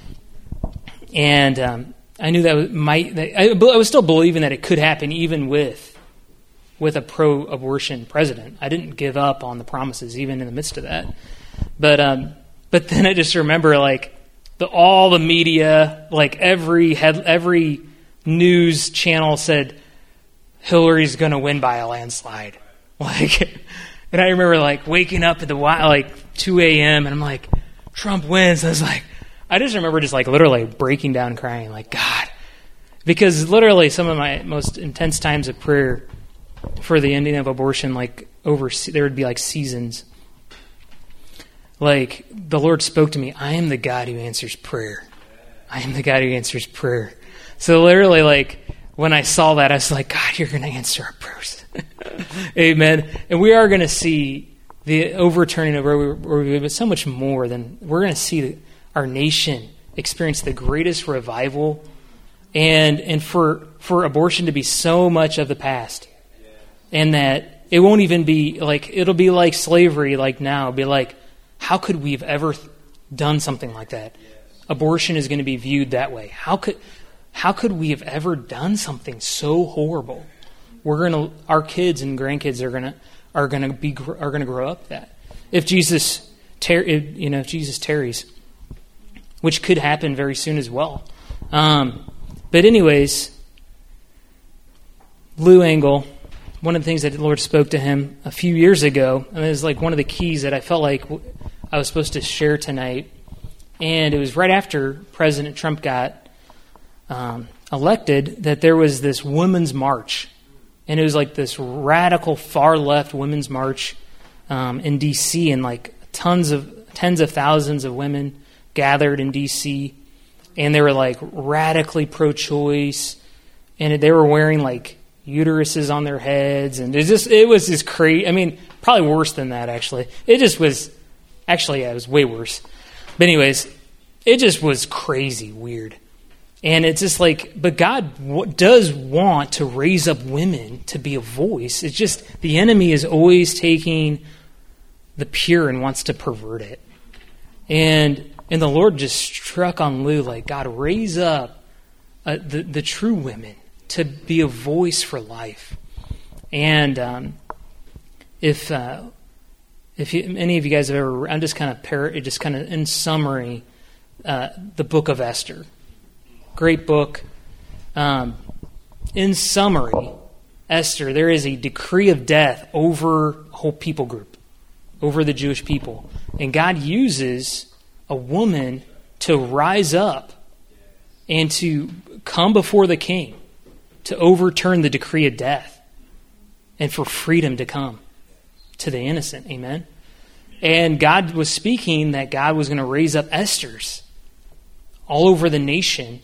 And I knew I was still believing that it could happen even with a pro-abortion president. I didn't give up on the promises even in the midst of that. But then I just remember like all the media, like every news channel said Hillary's going to win by a landslide. Like, and I remember like waking up at like 2 a.m. and I'm like, Trump wins. I just remember just like literally breaking down crying like, God, Because literally some of my most intense times of prayer for the ending of abortion, like there would be like seasons. Like the Lord spoke to me, I am the God who answers prayer. I am the God who answers prayer. So literally, like when I saw that, I was like, God, you're going to answer our prayers. Amen. And we are going to see the overturning of where we live, but so much more than we're going to see our nation experience the greatest revival, and for abortion to be so much of the past, and that it won't even be like, it'll be like slavery, like now, it'll be like, how could we have ever done something like that? Abortion is going to be viewed that way. How could we have ever done something so horrible? Our kids and grandkids are going to grow up that. If Jesus tarries, which could happen very soon as well. But anyways, Lou Engle, one of the things that the Lord spoke to him a few years ago, and it was like one of the keys that I felt like I was supposed to share tonight, and it was right after President Trump got elected, that there was this women's march, and it was like this radical far-left women's march in D.C., and like tens of thousands of women gathered in D.C., and they were like radically pro-choice, and they were wearing like uteruses on their heads, and it was just crazy. I mean, probably worse than that, actually. It just was, actually, yeah, it was way worse. But anyways, it just was crazy weird. And it's just like, but God does want to raise up women to be a voice. It's just the enemy is always taking the pure and wants to pervert it. And the Lord just struck on Lou, like, God, raise up the true women to be a voice for life. And if any of you guys have ever, I'm just kind of in summary, the book of Esther. Great book. In summary, Esther, there is a decree of death over a whole people group, over the Jewish people. And God uses a woman to rise up and to come before the king to overturn the decree of death and for freedom to come to the innocent. Amen? And God was speaking that God was going to raise up Esthers all over the nation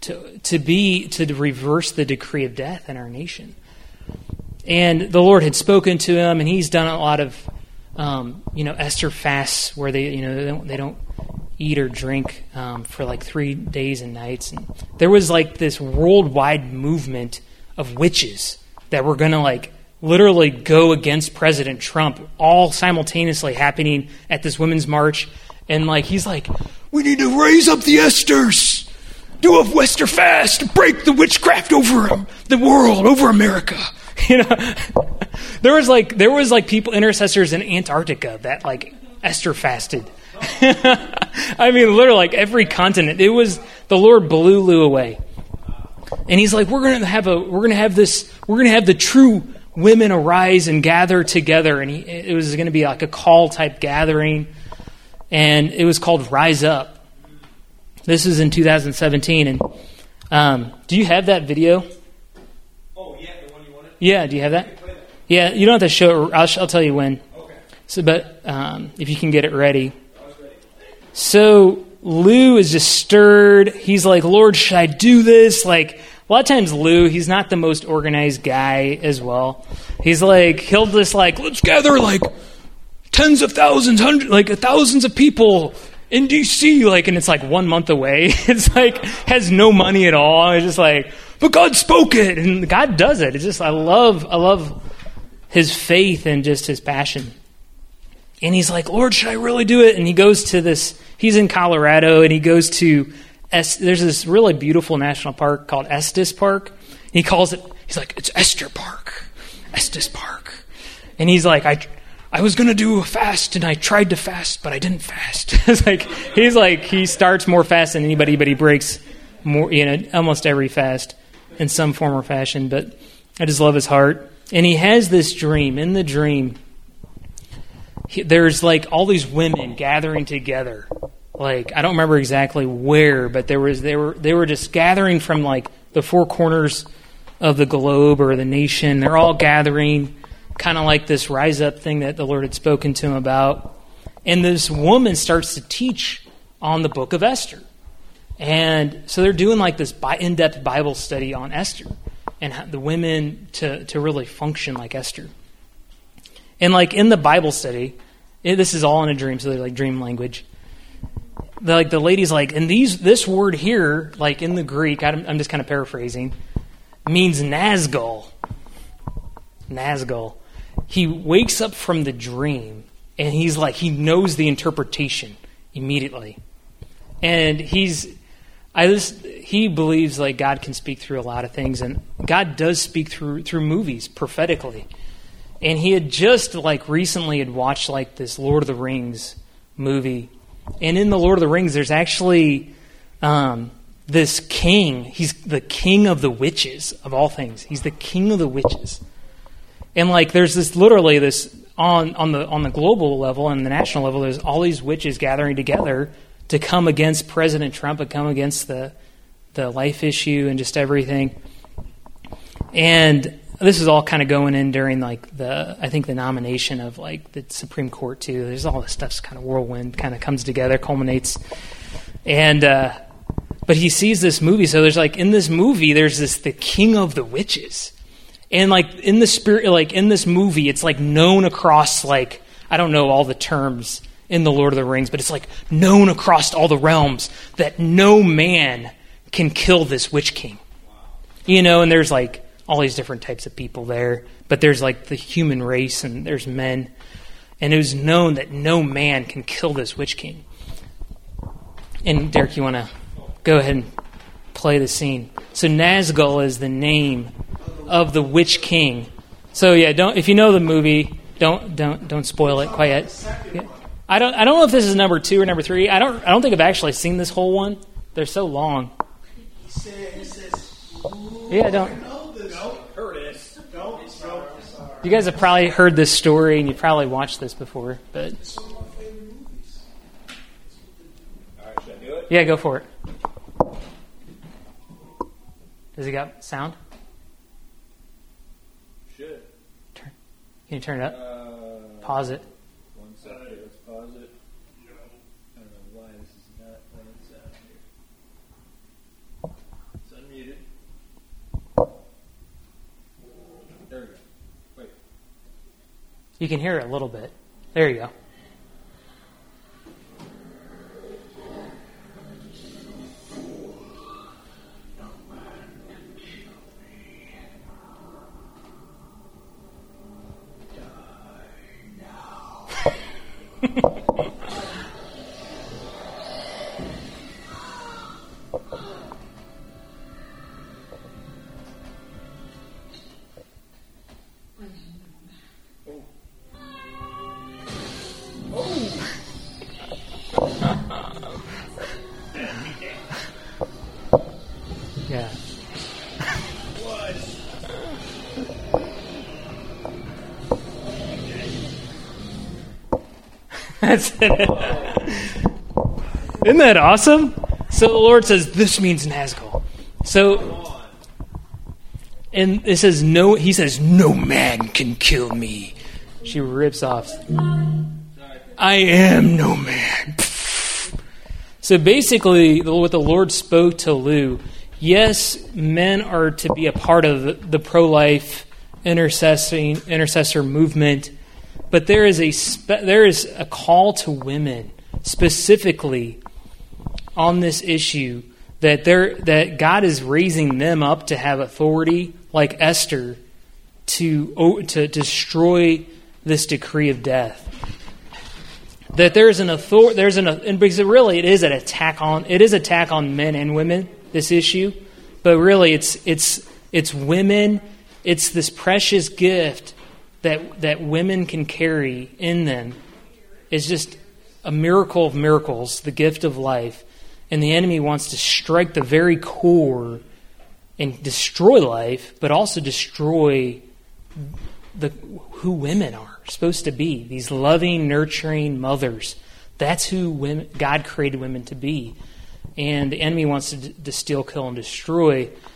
to reverse the decree of death in our nation. And the Lord had spoken to him, and he's done a lot of Esther fasts where they don't eat or drink for like 3 days and nights. And there was like this worldwide movement of witches that were going to like literally go against President Trump, all simultaneously happening at this women's march. And like he's like, we need to raise up the Esthers, do a Wester fast to break the witchcraft over the world, over America. There was like people, intercessors in Antarctica that like Esther fasted. I mean, literally, like every continent. It was the Lord blew Lou away, and he's like, we're gonna have the true women arise and gather together, and it was going to be like a call type gathering, and it was called Rise Up. This is in 2017, and do you have that video? Oh yeah, the one you wanted. Yeah, do you have that? Yeah, you don't have to show it. I'll tell you when. Okay. So, but if you can get it ready. So Lou is just stirred. He's like, Lord, should I do this? Like, a lot of times Lou, he's not the most organized guy as well. He's like, he'll just like, let's gather like tens of thousands, thousands of people in D.C. Like, and it's like 1 month away. It's like, has no money at all. It's just like, but God spoke it. And God does it. It's just, I love his faith and just his passion. And he's like, Lord, should I really do it? And he goes to this, he's in Colorado, and he goes to, there's this really beautiful national park called Estes Park. He calls it, he's like, it's Esther Park, Estes Park. And he's like, I was going to do a fast, and I tried to fast, but I didn't fast. It's like, he starts more fast than anybody, but he breaks more, almost every fast in some form or fashion. But I just love his heart. And he has this dream. In the dream, there's like all these women gathering together. Like, I don't remember exactly where, but they were just gathering from like the four corners of the globe or the nation. They're all gathering, kind of like this rise up thing that the Lord had spoken to him about. And this woman starts to teach on the book of Esther. And so they're doing like this in-depth Bible study on Esther and the women to really function like Esther. And like in the Bible study, this is all in a dream, so they're like dream language. The lady's like, and this word here, like in the Greek, I'm just kind of paraphrasing, means Nazgul. Nazgul. He wakes up from the dream, and he's like, he knows the interpretation immediately. And he believes like God can speak through a lot of things, and God does speak through movies prophetically. And he had just like recently had watched like this Lord of the Rings movie. And in the Lord of the Rings, there's actually this king. He's the king of the witches, of all things. He's the king of the witches. And like there's this literally this on the global level and the national level, there's all these witches gathering together to come against President Trump and come against the life issue and just everything. And this is all kind of going in during like the nomination of like the Supreme Court too. There's all this stuff's kind of whirlwind, kind of comes together, culminates. And but he sees this movie. So there's like in this movie, there's the king of the witches. And like in the spirit, like in this movie, it's like known across like, I don't know all the terms in the Lord of the Rings, but it's like known across all the realms that no man can kill this witch king. You know, and there's like all these different types of people there, but there's like the human race and there's men. And it was known that no man can kill this witch king. And Derek, you want to go ahead and play the scene? So Nazgul is the name of the witch king. So yeah, if you know the movie, don't spoil it quite yet. Yeah. I don't know if this is number 2 or number 3. I don't think I've actually seen this whole one. They're so long. Yeah, don't. You guys have probably heard this story and you probably watched this before, but All right, should I do it? Yeah, go for it. Does it got sound? Should. Can you turn it up? Pause it. One second. Let's pause it. I don't know why this is not playing sound here. It's unmuted. There we go. Wait. You can hear it a little bit. There you go. Yeah. That's it. Isn't that awesome? So the Lord says, this means Nazgul. So, and it says, no, he says, no man can kill me. She rips off. I am no man. So basically, what the Lord spoke to Lou, yes, men are to be a part of the pro-life intercessor movement, but there is a call to women specifically on this issue that God is raising them up to have authority, like Esther, to destroy this decree of death. That there's an authority, and because it is an attack on men and women, this issue, but really it's women. It's this precious gift that women can carry in them. It's just a miracle of miracles, the gift of life. And the enemy wants to strike the very core and destroy life, but also destroy who women are supposed to be. These loving, nurturing mothers. That's who God created women to be. And the enemy wants to steal, kill, and destroy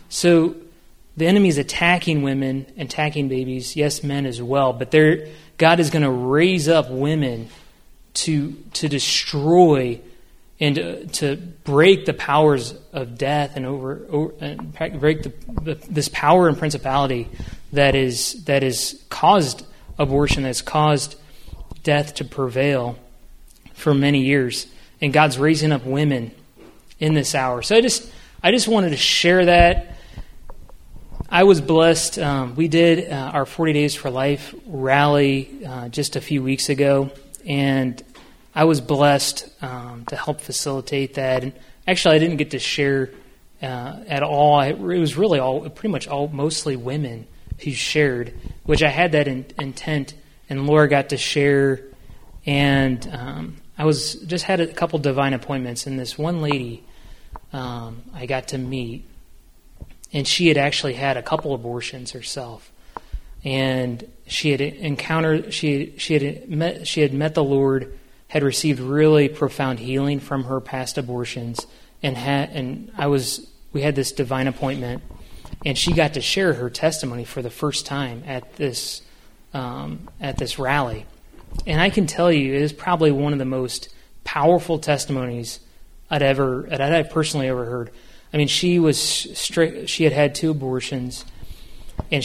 So the enemy is attacking women, attacking babies, yes, men as well, but God is going to raise up women to destroy and to break the powers of death and break this power and principality that is caused abortion, that's caused death to prevail for many years. And God's raising up women in this hour. So I just wanted to share that. I was blessed. We did our 40 Days for Life rally just a few weeks ago, and I was blessed to help facilitate that. And actually, I didn't get to share at all. It was really mostly women who shared, which I had that intent, and Laura got to share. And I just had a couple divine appointments, and this one lady I got to meet, and she had actually had a couple abortions herself, and she had encountered, she had met the Lord, had received really profound healing from her past abortions, and we had this divine appointment, and she got to share her testimony for the first time at this rally. And I can tell you, it is probably one of the most powerful testimonies I'd personally ever heard. I mean, she had had 2 abortions, and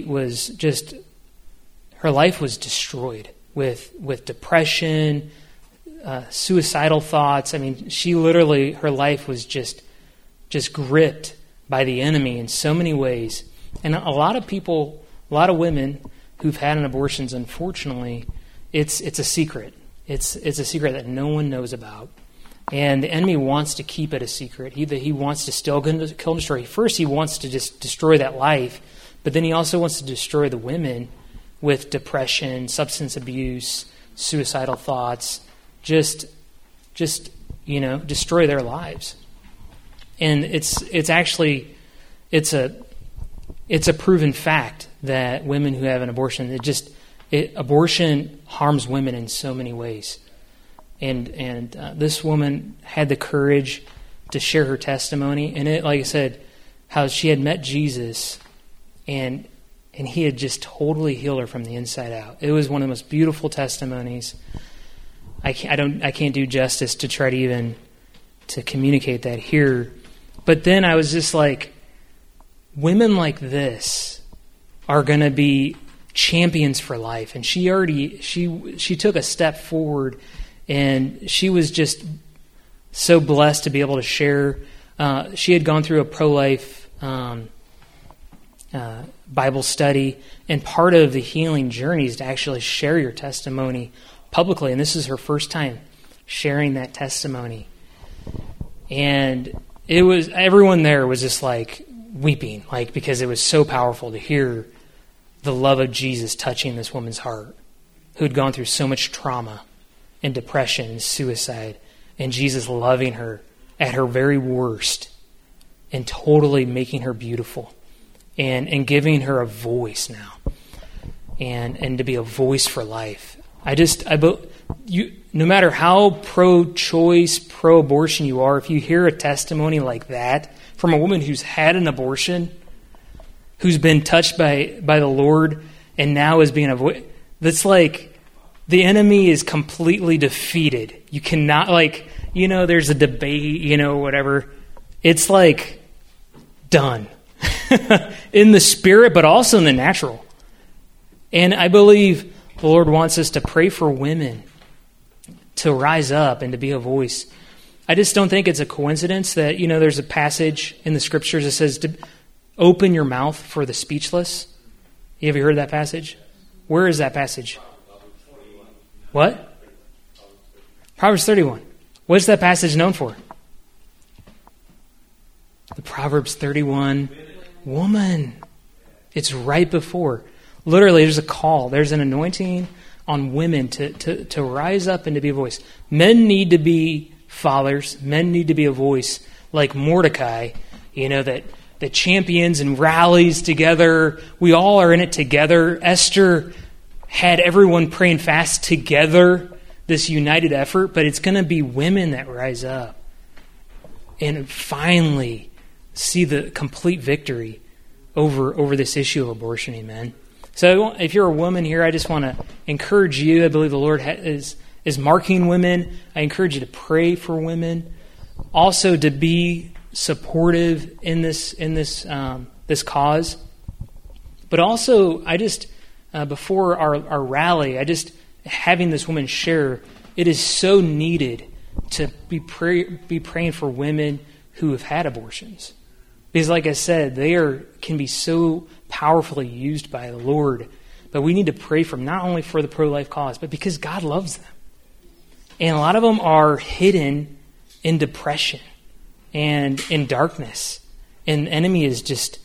her life was destroyed with depression, suicidal thoughts. I mean, her life was just gripped by the enemy in so many ways. And a lot of women who've had an abortions, unfortunately, it's a secret. It's a secret that no one knows about. And the enemy wants to keep it a secret. He wants to still kill and destroy. First, he wants to just destroy that life, but then he also wants to destroy the women with depression, substance abuse, suicidal thoughts, just destroy their lives. And it's a proven fact that women who have an abortion, abortion harms women in so many ways. And this woman had the courage to share her testimony, and it, like I said, how she had met Jesus, and he had just totally healed her from the inside out. It was one of the most beautiful testimonies. I can't do justice to try to even to communicate that here. But then I was just like, women like this are going to be champions for life, and she took a step forward. And she was just so blessed to be able to share. She had gone through a pro-life Bible study, and part of the healing journey is to actually share your testimony publicly. And this is her first time sharing that testimony. And everyone there was just like weeping, because it was so powerful to hear the love of Jesus touching this woman's heart, who had gone through so much trauma and depression and suicide, and Jesus loving her at her very worst and totally making her beautiful and giving her a voice now and to be a voice for life. No matter how pro-choice, pro-abortion you are, if you hear a testimony like that from a woman who's had an abortion, who's been touched by the Lord and now is being a voice, that's like, the enemy is completely defeated. You cannot, there's a debate, whatever. It's like done in the spirit, but also in the natural. And I believe the Lord wants us to pray for women to rise up and to be a voice. I just don't think it's a coincidence that, there's a passage in the scriptures that says to open your mouth for the speechless. Have you heard that passage? Where is that passage? What? Proverbs 31. What is that passage known for? The Proverbs 31 woman. It's right before. Literally, there's a call. There's an anointing on women to rise up and to be a voice. Men need to be fathers. Men need to be a voice like Mordecai, that champions and rallies together. We all are in it together. Esther had everyone praying fast together, this united effort, but it's going to be women that rise up and finally see the complete victory over this issue of abortion. Amen. So if you're a woman here, I just want to encourage you. I believe the Lord is marking women. I encourage you to pray for women. Also to be supportive in this cause. But also, I just before our rally, having this woman share, it is so needed to be praying for women who have had abortions. Because like I said, they can be so powerfully used by the Lord. But we need to pray for them, not only for the pro-life cause, but because God loves them. And a lot of them are hidden in depression and in darkness. And the enemy is just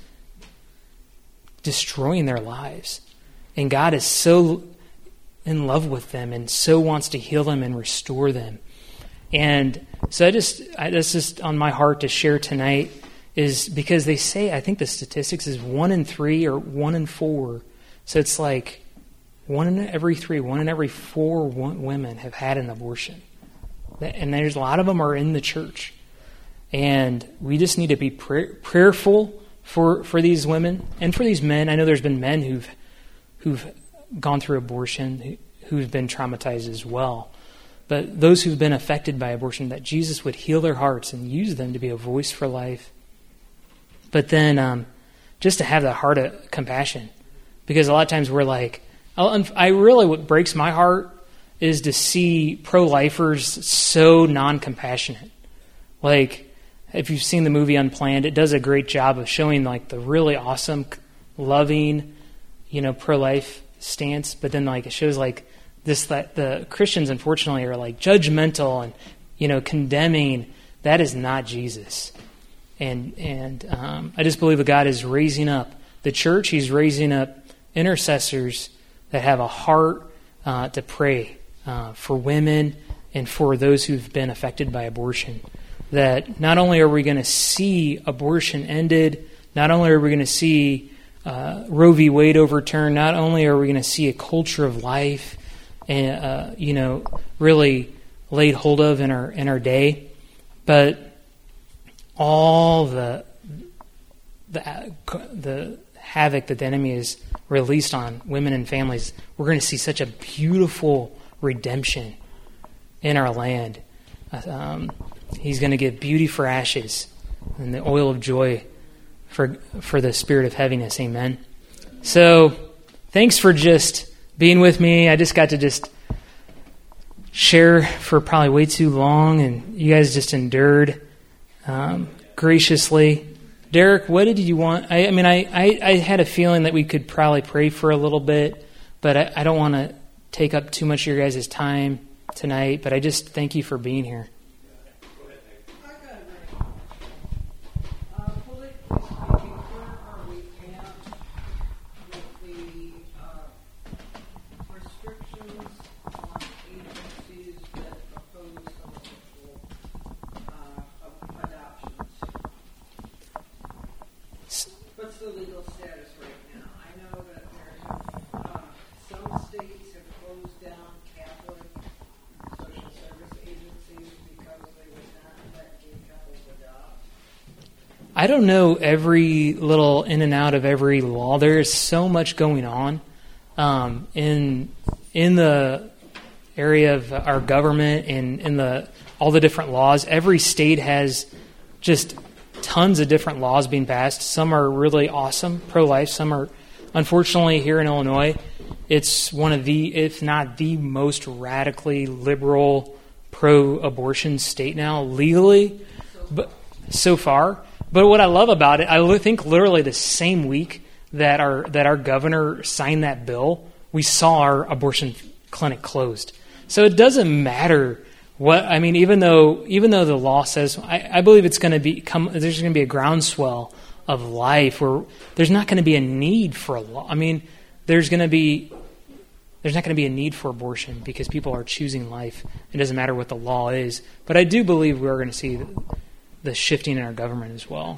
destroying their lives. And God is so in love with them and so wants to heal them and restore them. And so that's just on my heart to share tonight, is because they say, I think the statistics is 1 in 3 or 1 in 4. So it's like 1 in every 3, 1 in every 4 women have had an abortion. And there's a lot of them are in the church. And we just need to be prayerful for these women and for these men. I know there's been men who've gone through abortion, who've been traumatized as well. But those who've been affected by abortion, that Jesus would heal their hearts and use them to be a voice for life. But then just to have that heart of compassion. Because a lot of times we're like, what breaks my heart is to see pro-lifers so non-compassionate. Like, if you've seen the movie Unplanned, it does a great job of showing like the really awesome, loving, pro-life stance. But then like it shows like this, that the Christians unfortunately are like judgmental and, condemning. That is not Jesus. And I just believe that God is raising up the church. He's raising up intercessors that have a heart to pray for women and for those who've been affected by abortion. That not only are we going to see abortion ended, not only are we going to see Roe v. Wade overturned, not only are we going to see a culture of life, and really laid hold of in our day, but all the havoc that the enemy has released on women and families, we're going to see such a beautiful redemption in our land. He's going to give beauty for ashes and the oil of joy for the spirit of heaviness. Amen. So thanks for just being with me. I just got to just share for probably way too long, and you guys just endured graciously. Derek, what did you want? I had a feeling that we could probably pray for a little bit, but I don't want to take up too much of your guys' time tonight, but I just thank you for being here. I don't know every little in and out of every law. There is so much going on in the area of our government and in all the different laws. Every state has just tons of different laws being passed. Some are really awesome, pro-life. Some are, unfortunately, here in Illinois, it's one of the, if not the most radically liberal pro-abortion state now, legally, but so far. But what I love about it, I think literally the same week that our governor signed that bill, we saw our abortion clinic closed. So it doesn't matter even though the law says, I believe it's going to there's going to be a groundswell of life where there's not going to be a need for a law. There's not going to be a need for abortion because people are choosing life. It doesn't matter what the law is. But I do believe we're going to see the shifting in our government as well.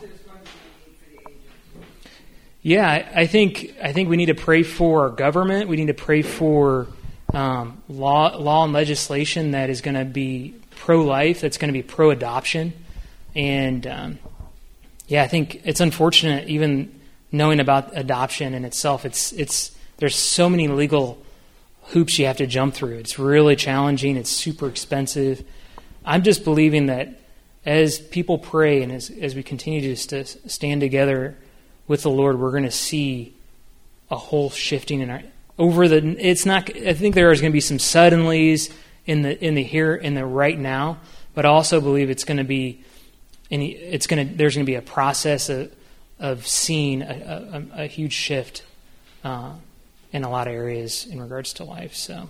Yeah, I think we need to pray for our government. We need to pray for law and legislation that is going to be pro-life, that's going to be pro-adoption, and yeah, I think it's unfortunate even knowing about adoption in itself. There's so many legal hoops you have to jump through. It's really challenging. It's super expensive. I'm just believing that as people pray and as we continue to stand together with the Lord, we're going to see a whole shifting in our it's not. I think there is going to be some suddenlies in the here in the right now, but I also believe it's going to be there's going to be a process of seeing a huge shift in a lot of areas in regards to life. So,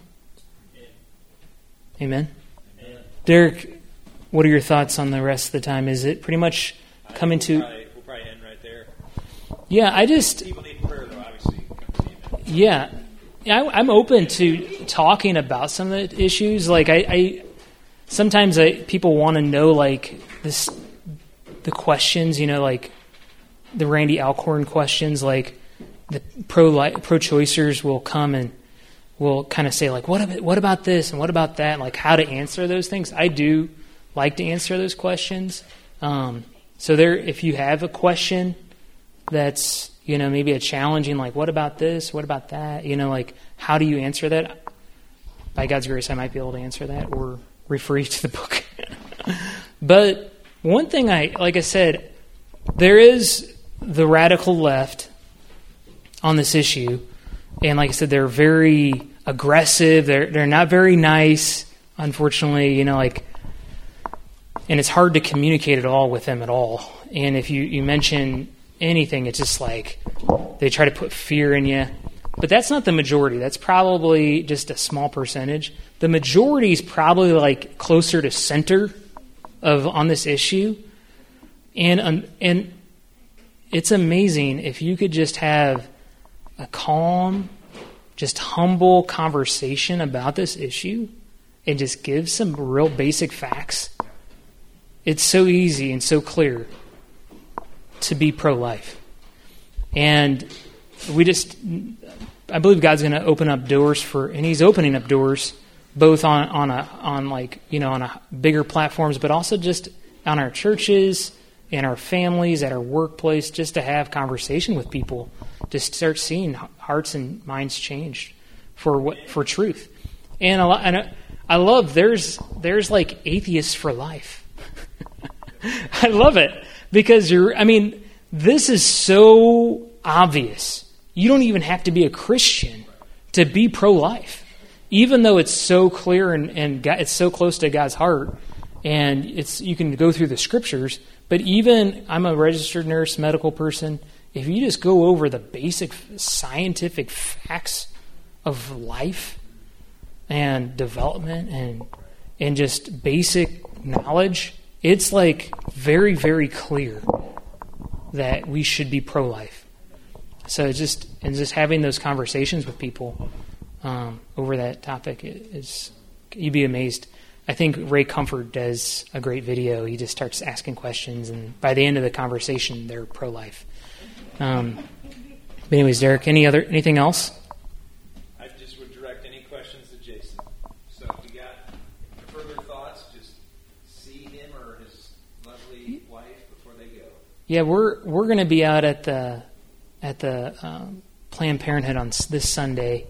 Amen. Derek, what are your thoughts on the rest of the time? Is it pretty much coming to? We'll probably end right there. Yeah, People need prayer, though, obviously. Yeah, I'm open to talking about some of the issues. Like sometimes people want to know like the questions, like the Randy Alcorn questions, like the pro-choicers will come and will kind of say like, what about this and what about that, and like how to answer those things. I do like to answer those questions. So if you have a question that's maybe a challenging, like what about this, what about that, like how do you answer that? By God's grace, I might be able to answer that or refer you to the book. But one thing like I said, there is the radical left on this issue, and like I said, they're very aggressive. They're not very nice, unfortunately. And it's hard to communicate at all with them at all. And if you mention anything, it's just like they try to put fear in you. But that's not the majority. That's probably just a small percentage. The majority is probably like closer to center on this issue. And it's amazing if you could just have a calm, just humble conversation about this issue and just give some real basic facts. It's so easy and so clear to be pro-life. And I believe God's going to open up doors and He's opening up doors both on a bigger platforms, but also just on our churches, in our families, at our workplace, just to have conversation with people, just start seeing hearts and minds changed for truth. And I love there's like atheists for life. I love it because this is so obvious. You don't even have to be a Christian to be pro-life, even though it's so clear and God, it's so close to God's heart, and you can go through the scriptures. But even I'm a registered nurse, medical person. If you just go over the basic scientific facts of life and development and just basic knowledge, it's like very, very clear that we should be pro-life. So just having those conversations with people over that topic you'd be amazed. I think Ray Comfort does a great video. He just starts asking questions, and by the end of the conversation, they're pro-life. But anyways, Derek, anything else? I just would direct any questions to Jason. So if you got further thoughts, just see him or his lovely wife before they go. Yeah, we're going to be out at the Planned Parenthood on this Sunday.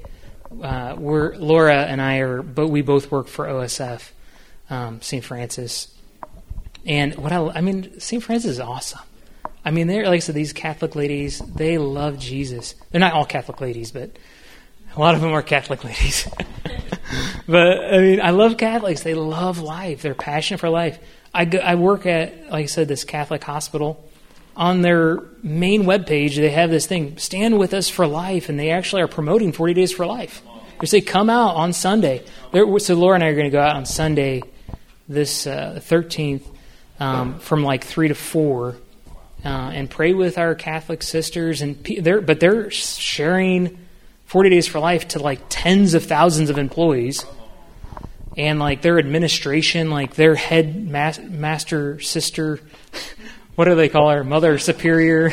Laura and I we both work for OSF. St. Francis. And St. Francis is awesome. They're, like I said, these Catholic ladies, they love Jesus. They're not all Catholic ladies, but a lot of them are Catholic ladies. But, I love Catholics. They love life. They're passionate for life. I work at, like I said, this Catholic hospital. On their main webpage, they have this thing, Stand With Us for Life, and they actually are promoting 40 Days for Life. They say, come out on Sunday. So Laura and I are going to go out on Sunday, this 13th, from like 3 to 4, and pray with our Catholic sisters. But they're sharing 40 Days for Life to like tens of thousands of employees, and like their administration, like their head master sister, what do they call her? Mother Superior.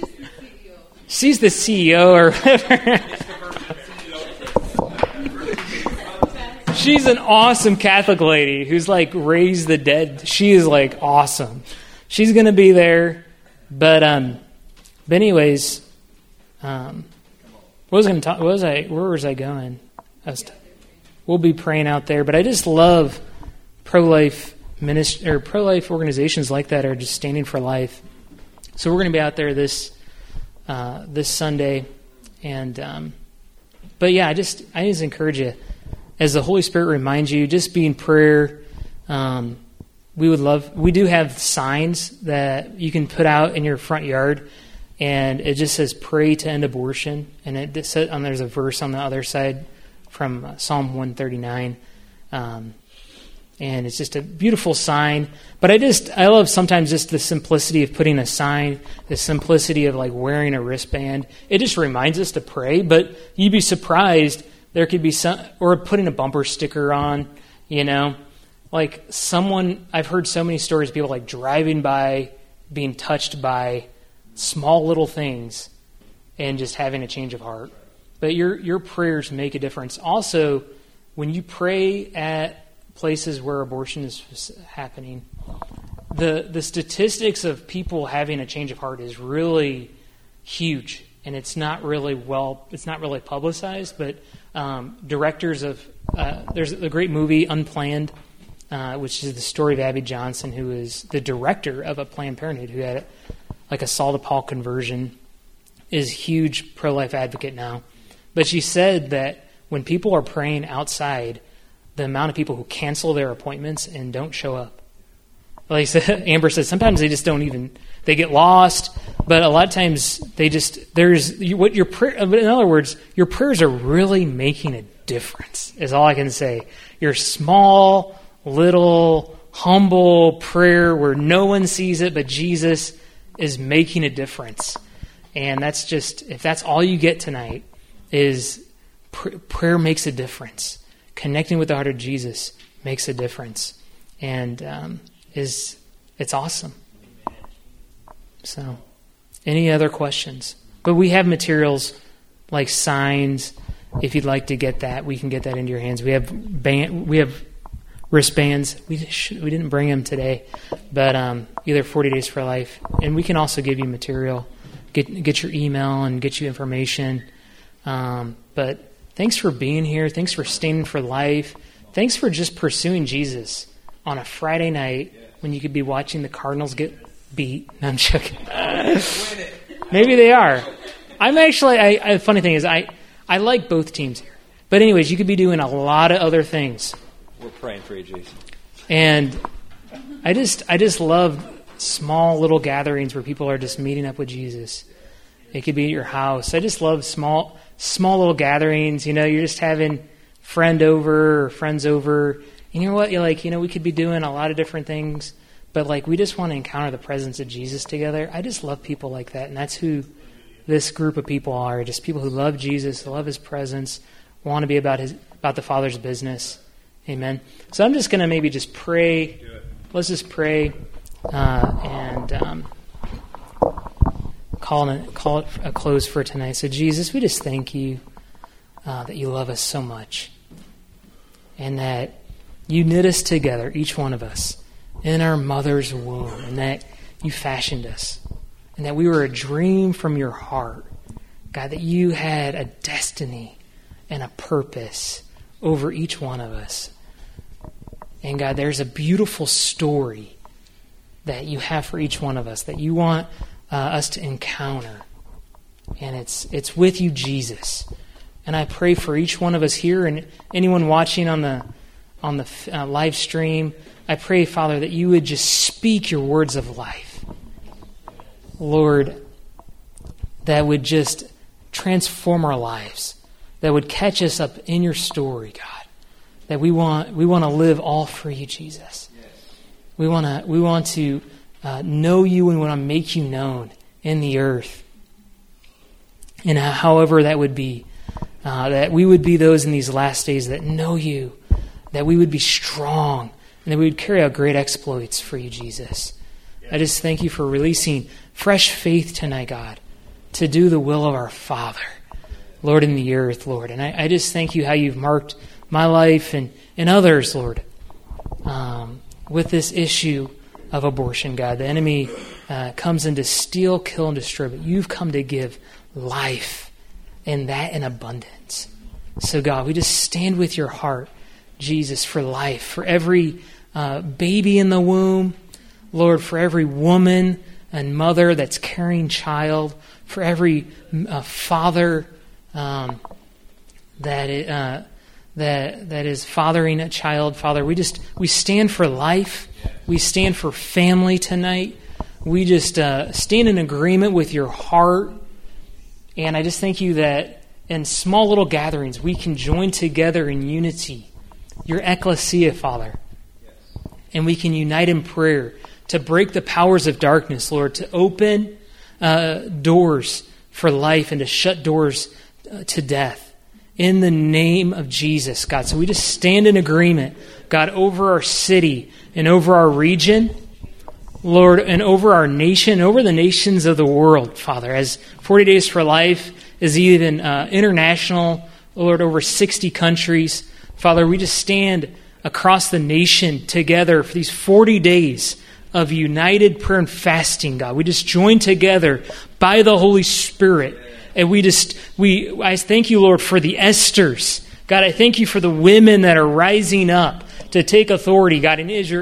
She's the CEO or whatever. She's an awesome Catholic lady who's like raised the dead. She is like awesome. She's going to be there But anyways, where was I going? We'll be praying out there, but I just love pro-life organizations like that are just standing for life. So we're going to be out there this Sunday, and but yeah, I just encourage you, as the Holy Spirit reminds you, just be in prayer. We do have signs that you can put out in your front yard, and it just says "Pray to End Abortion," and there's a verse on the other side from Psalm 139, and it's just a beautiful sign. But I love sometimes just the simplicity of putting a sign, the simplicity of like wearing a wristband. It just reminds us to pray. But you'd be surprised, there could be or putting a bumper sticker on, like I've heard so many stories of people like driving by, being touched by small little things, and just having a change of heart. But your prayers make a difference. Also, when you pray at places where abortion is happening, the statistics of people having a change of heart is really huge, and it's not really publicized. But directors of there's a great movie Unplanned, which is the story of Abby Johnson, who is the director of a Planned Parenthood, who had like a Saul to Paul conversion, is a huge pro-life advocate now. But she said that when people are praying outside, the amount of people who cancel their appointments and don't show up. Like Amber said, sometimes they just they get lost, but a lot of times in other words, your prayers are really making a difference, is all I can say. Your small, little, humble prayer where no one sees it but Jesus is making a difference. And that's just, if that's all you get tonight, is prayer makes a difference. Connecting with the heart of Jesus makes a difference, and it's awesome. So, any other questions? But we have materials like signs. If you'd like to get that, we can get that into your hands. We have wristbands. We didn't bring them today, but either 40 Days for Life, and we can also give you material, get your email and get you information. But thanks for being here. Thanks for standing for life. Thanks for just pursuing Jesus on a Friday night when you could be watching the Cardinals get beat. No, I'm joking. Maybe they are. The funny thing is, I like both teams here. But anyways, you could be doing a lot of other things. We're praying for you, Jason. And I just love small little gatherings where people are just meeting up with Jesus. It could be at your house. I just love small little gatherings. You're just having friends over. And you know what? You're like, we could be doing a lot of different things, but like we just want to encounter the presence of Jesus together. I just love people like that, and that's who this group of people are. Just people who love Jesus, love His presence, want to be about the Father's business. Amen. So I'm just going to maybe just pray. Let's just pray and call it a close for tonight. So Jesus, we just thank you that you love us so much, and that you knit us together, each one of us, in our mother's womb, and that you fashioned us, and that we were a dream from your heart. God, that you had a destiny and a purpose over each one of us. And God, there's a beautiful story that you have for each one of us, that you want us to encounter. And it's with you, Jesus. And I pray for each one of us here and anyone watching on the live stream. I pray, Father, that you would just speak your words of life, Lord, that would just transform our lives, that would catch us up in your story, God. That we want to live all for you, Jesus. We want to know you and want to make you known in the earth. And however that would be, that we would be those in these last days that know you, that we would be strong, and that we would carry out great exploits for you, Jesus. I just thank you for releasing fresh faith tonight, God, to do the will of our Father, Lord, in the earth, Lord. And I just thank you how you've marked my life and others, Lord, with this issue of abortion, God. The enemy comes in to steal, kill, and destroy, but you've come to give life, and that in abundance. So God, we just stand with your heart, Jesus, for life, for every baby in the womb, Lord, for every woman and mother that's carrying child, for every father that is fathering a child. Father, we stand for life. We stand for family tonight. We just stand in agreement with your heart. And I just thank you that in small little gatherings, we can join together in unity, your ecclesia, Father. And we can unite in prayer to break the powers of darkness, Lord, to open doors for life and to shut doors to death. In the name of Jesus, God. So we just stand in agreement, God, over our city and over our region, Lord, and over our nation, over the nations of the world, Father, as 40 Days for Life is even international, Lord, over 60 countries. Father, we just stand across the nation together for these 40 days of united prayer and fasting, God. We just join together by the Holy Spirit. And I thank you, Lord, for the Esthers. God, I thank you for the women that are rising up to take authority, God. And as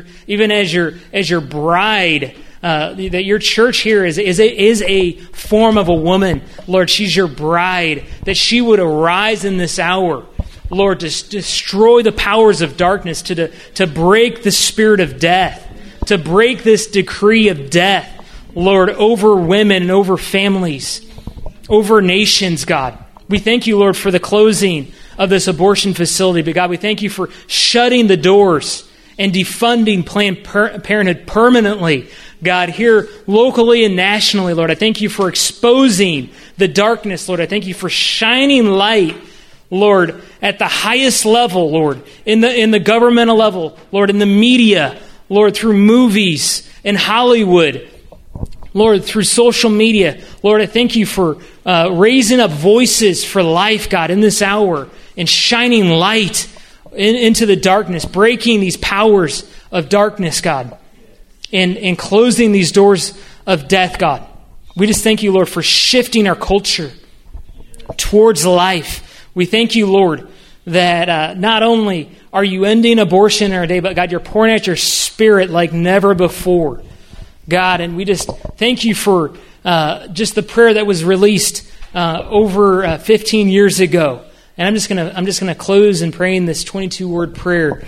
your bride, that your church here is a form of a woman, Lord. She's your bride, that she would arise in this hour, Lord, to destroy the powers of darkness, to break the spirit of death, to break this decree of death, Lord, over women and over families, over nations, God. We thank you, Lord, for the closing of this abortion facility. But God, we thank you for shutting the doors and defunding Planned Parenthood permanently, God, here locally and nationally, Lord. I thank you for exposing the darkness, Lord. I thank you for shining light, Lord, at the highest level, Lord, in the governmental level, Lord, in the media, Lord, through movies in Hollywood, Lord, through social media. Lord, I thank you for raising up voices for life, God, in this hour and shining light into the darkness, breaking these powers of darkness, God, and closing these doors of death, God. We just thank you, Lord, for shifting our culture towards life. We thank you, Lord, that not only are you ending abortion in our day, but God, you're pouring out your Spirit like never before, God. And we just thank you for just the prayer that was released over 15 years ago. And I'm just gonna close in praying this 22-word prayer.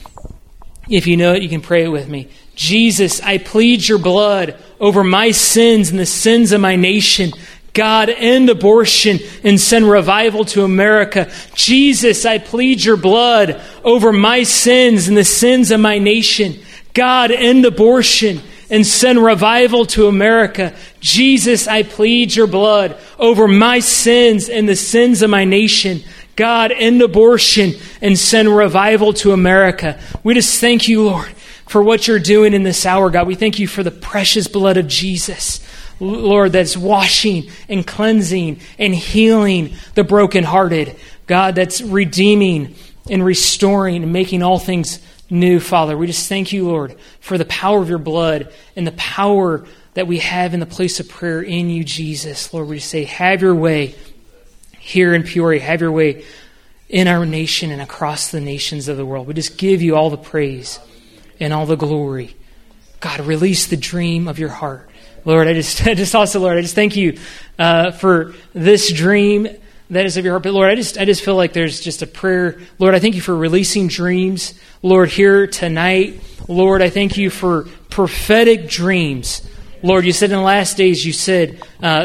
If you know it, you can pray it with me. Jesus, I plead your blood over my sins and the sins of my nation. God, end abortion and send revival to America. Jesus, I plead your blood over my sins and the sins of my nation. God, end abortion and send revival to America. Jesus, I plead your blood over my sins and the sins of my nation. God, end abortion and send revival to America. We just thank you, Lord, for what you're doing in this hour, God. We thank you for the precious blood of Jesus, Lord, that's washing and cleansing and healing the brokenhearted. God, that's redeeming and restoring and making all things new, Father. We just thank you, Lord, for the power of your blood and the power that we have in the place of prayer in you, Jesus. Lord, we just say, have your way here in Peoria. Have your way in our nation and across the nations of the world. We just give you all the praise and all the glory. God, release the dream of your heart. Lord, I just thank you for this dream that is of your heart. But Lord, I just feel like there's just a prayer. Lord, I thank you for releasing dreams, Lord, here tonight. Lord, I thank you for prophetic dreams. Lord, you said in the last days, you said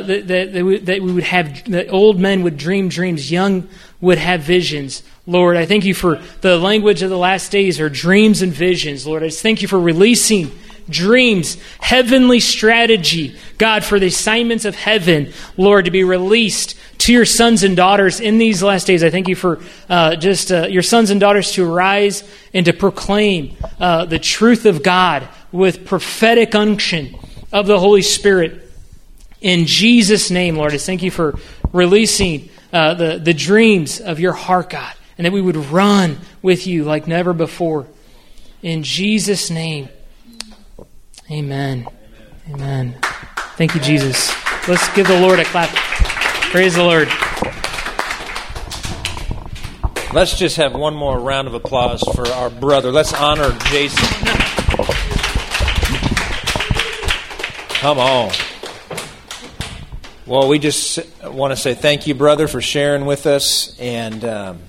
that we would have, that old men would dream dreams, young would have visions. Lord, I thank you for the language of the last days are dreams and visions. Lord, I just thank you for releasing dreams, heavenly strategy, God, for the assignments of heaven, Lord, to be released to your sons and daughters in these last days. I thank you for your sons and daughters to arise and to proclaim the truth of God with prophetic unction of the Holy Spirit. In Jesus' name, Lord, I thank you for releasing the dreams of your heart, God, and that we would run with you like never before. In Jesus' name, amen. Amen. Thank you, Jesus. Let's give the Lord a clap. Praise the Lord. Let's just have one more round of applause for our brother. Let's honor Jason. Come on. Well, we just want to say thank you, brother, for sharing with us. And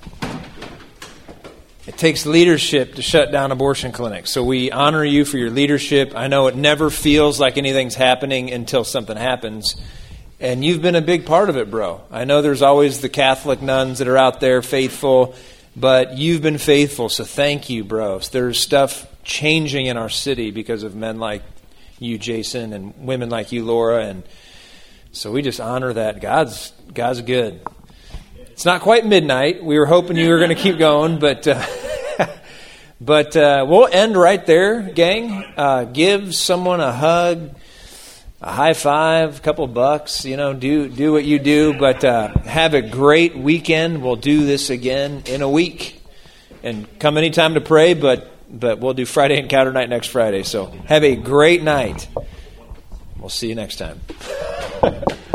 it takes leadership to shut down abortion clinics. So we honor you for your leadership. I know it never feels like anything's happening until something happens. And you've been a big part of it, bro. I know there's always the Catholic nuns that are out there faithful, but you've been faithful, so thank you, bros. There's stuff changing in our city because of men like you, Jason, and women like you, Laura, and so we just honor that. God's good. It's not quite midnight. We were hoping you were going to keep going, but we'll end right there, gang. Give someone a hug, a high five, a couple bucks, do what you do, but have a great weekend. We'll do this again in a week. And come anytime to pray, but we'll do Friday Encounter Night next Friday. So have a great night. We'll see you next time.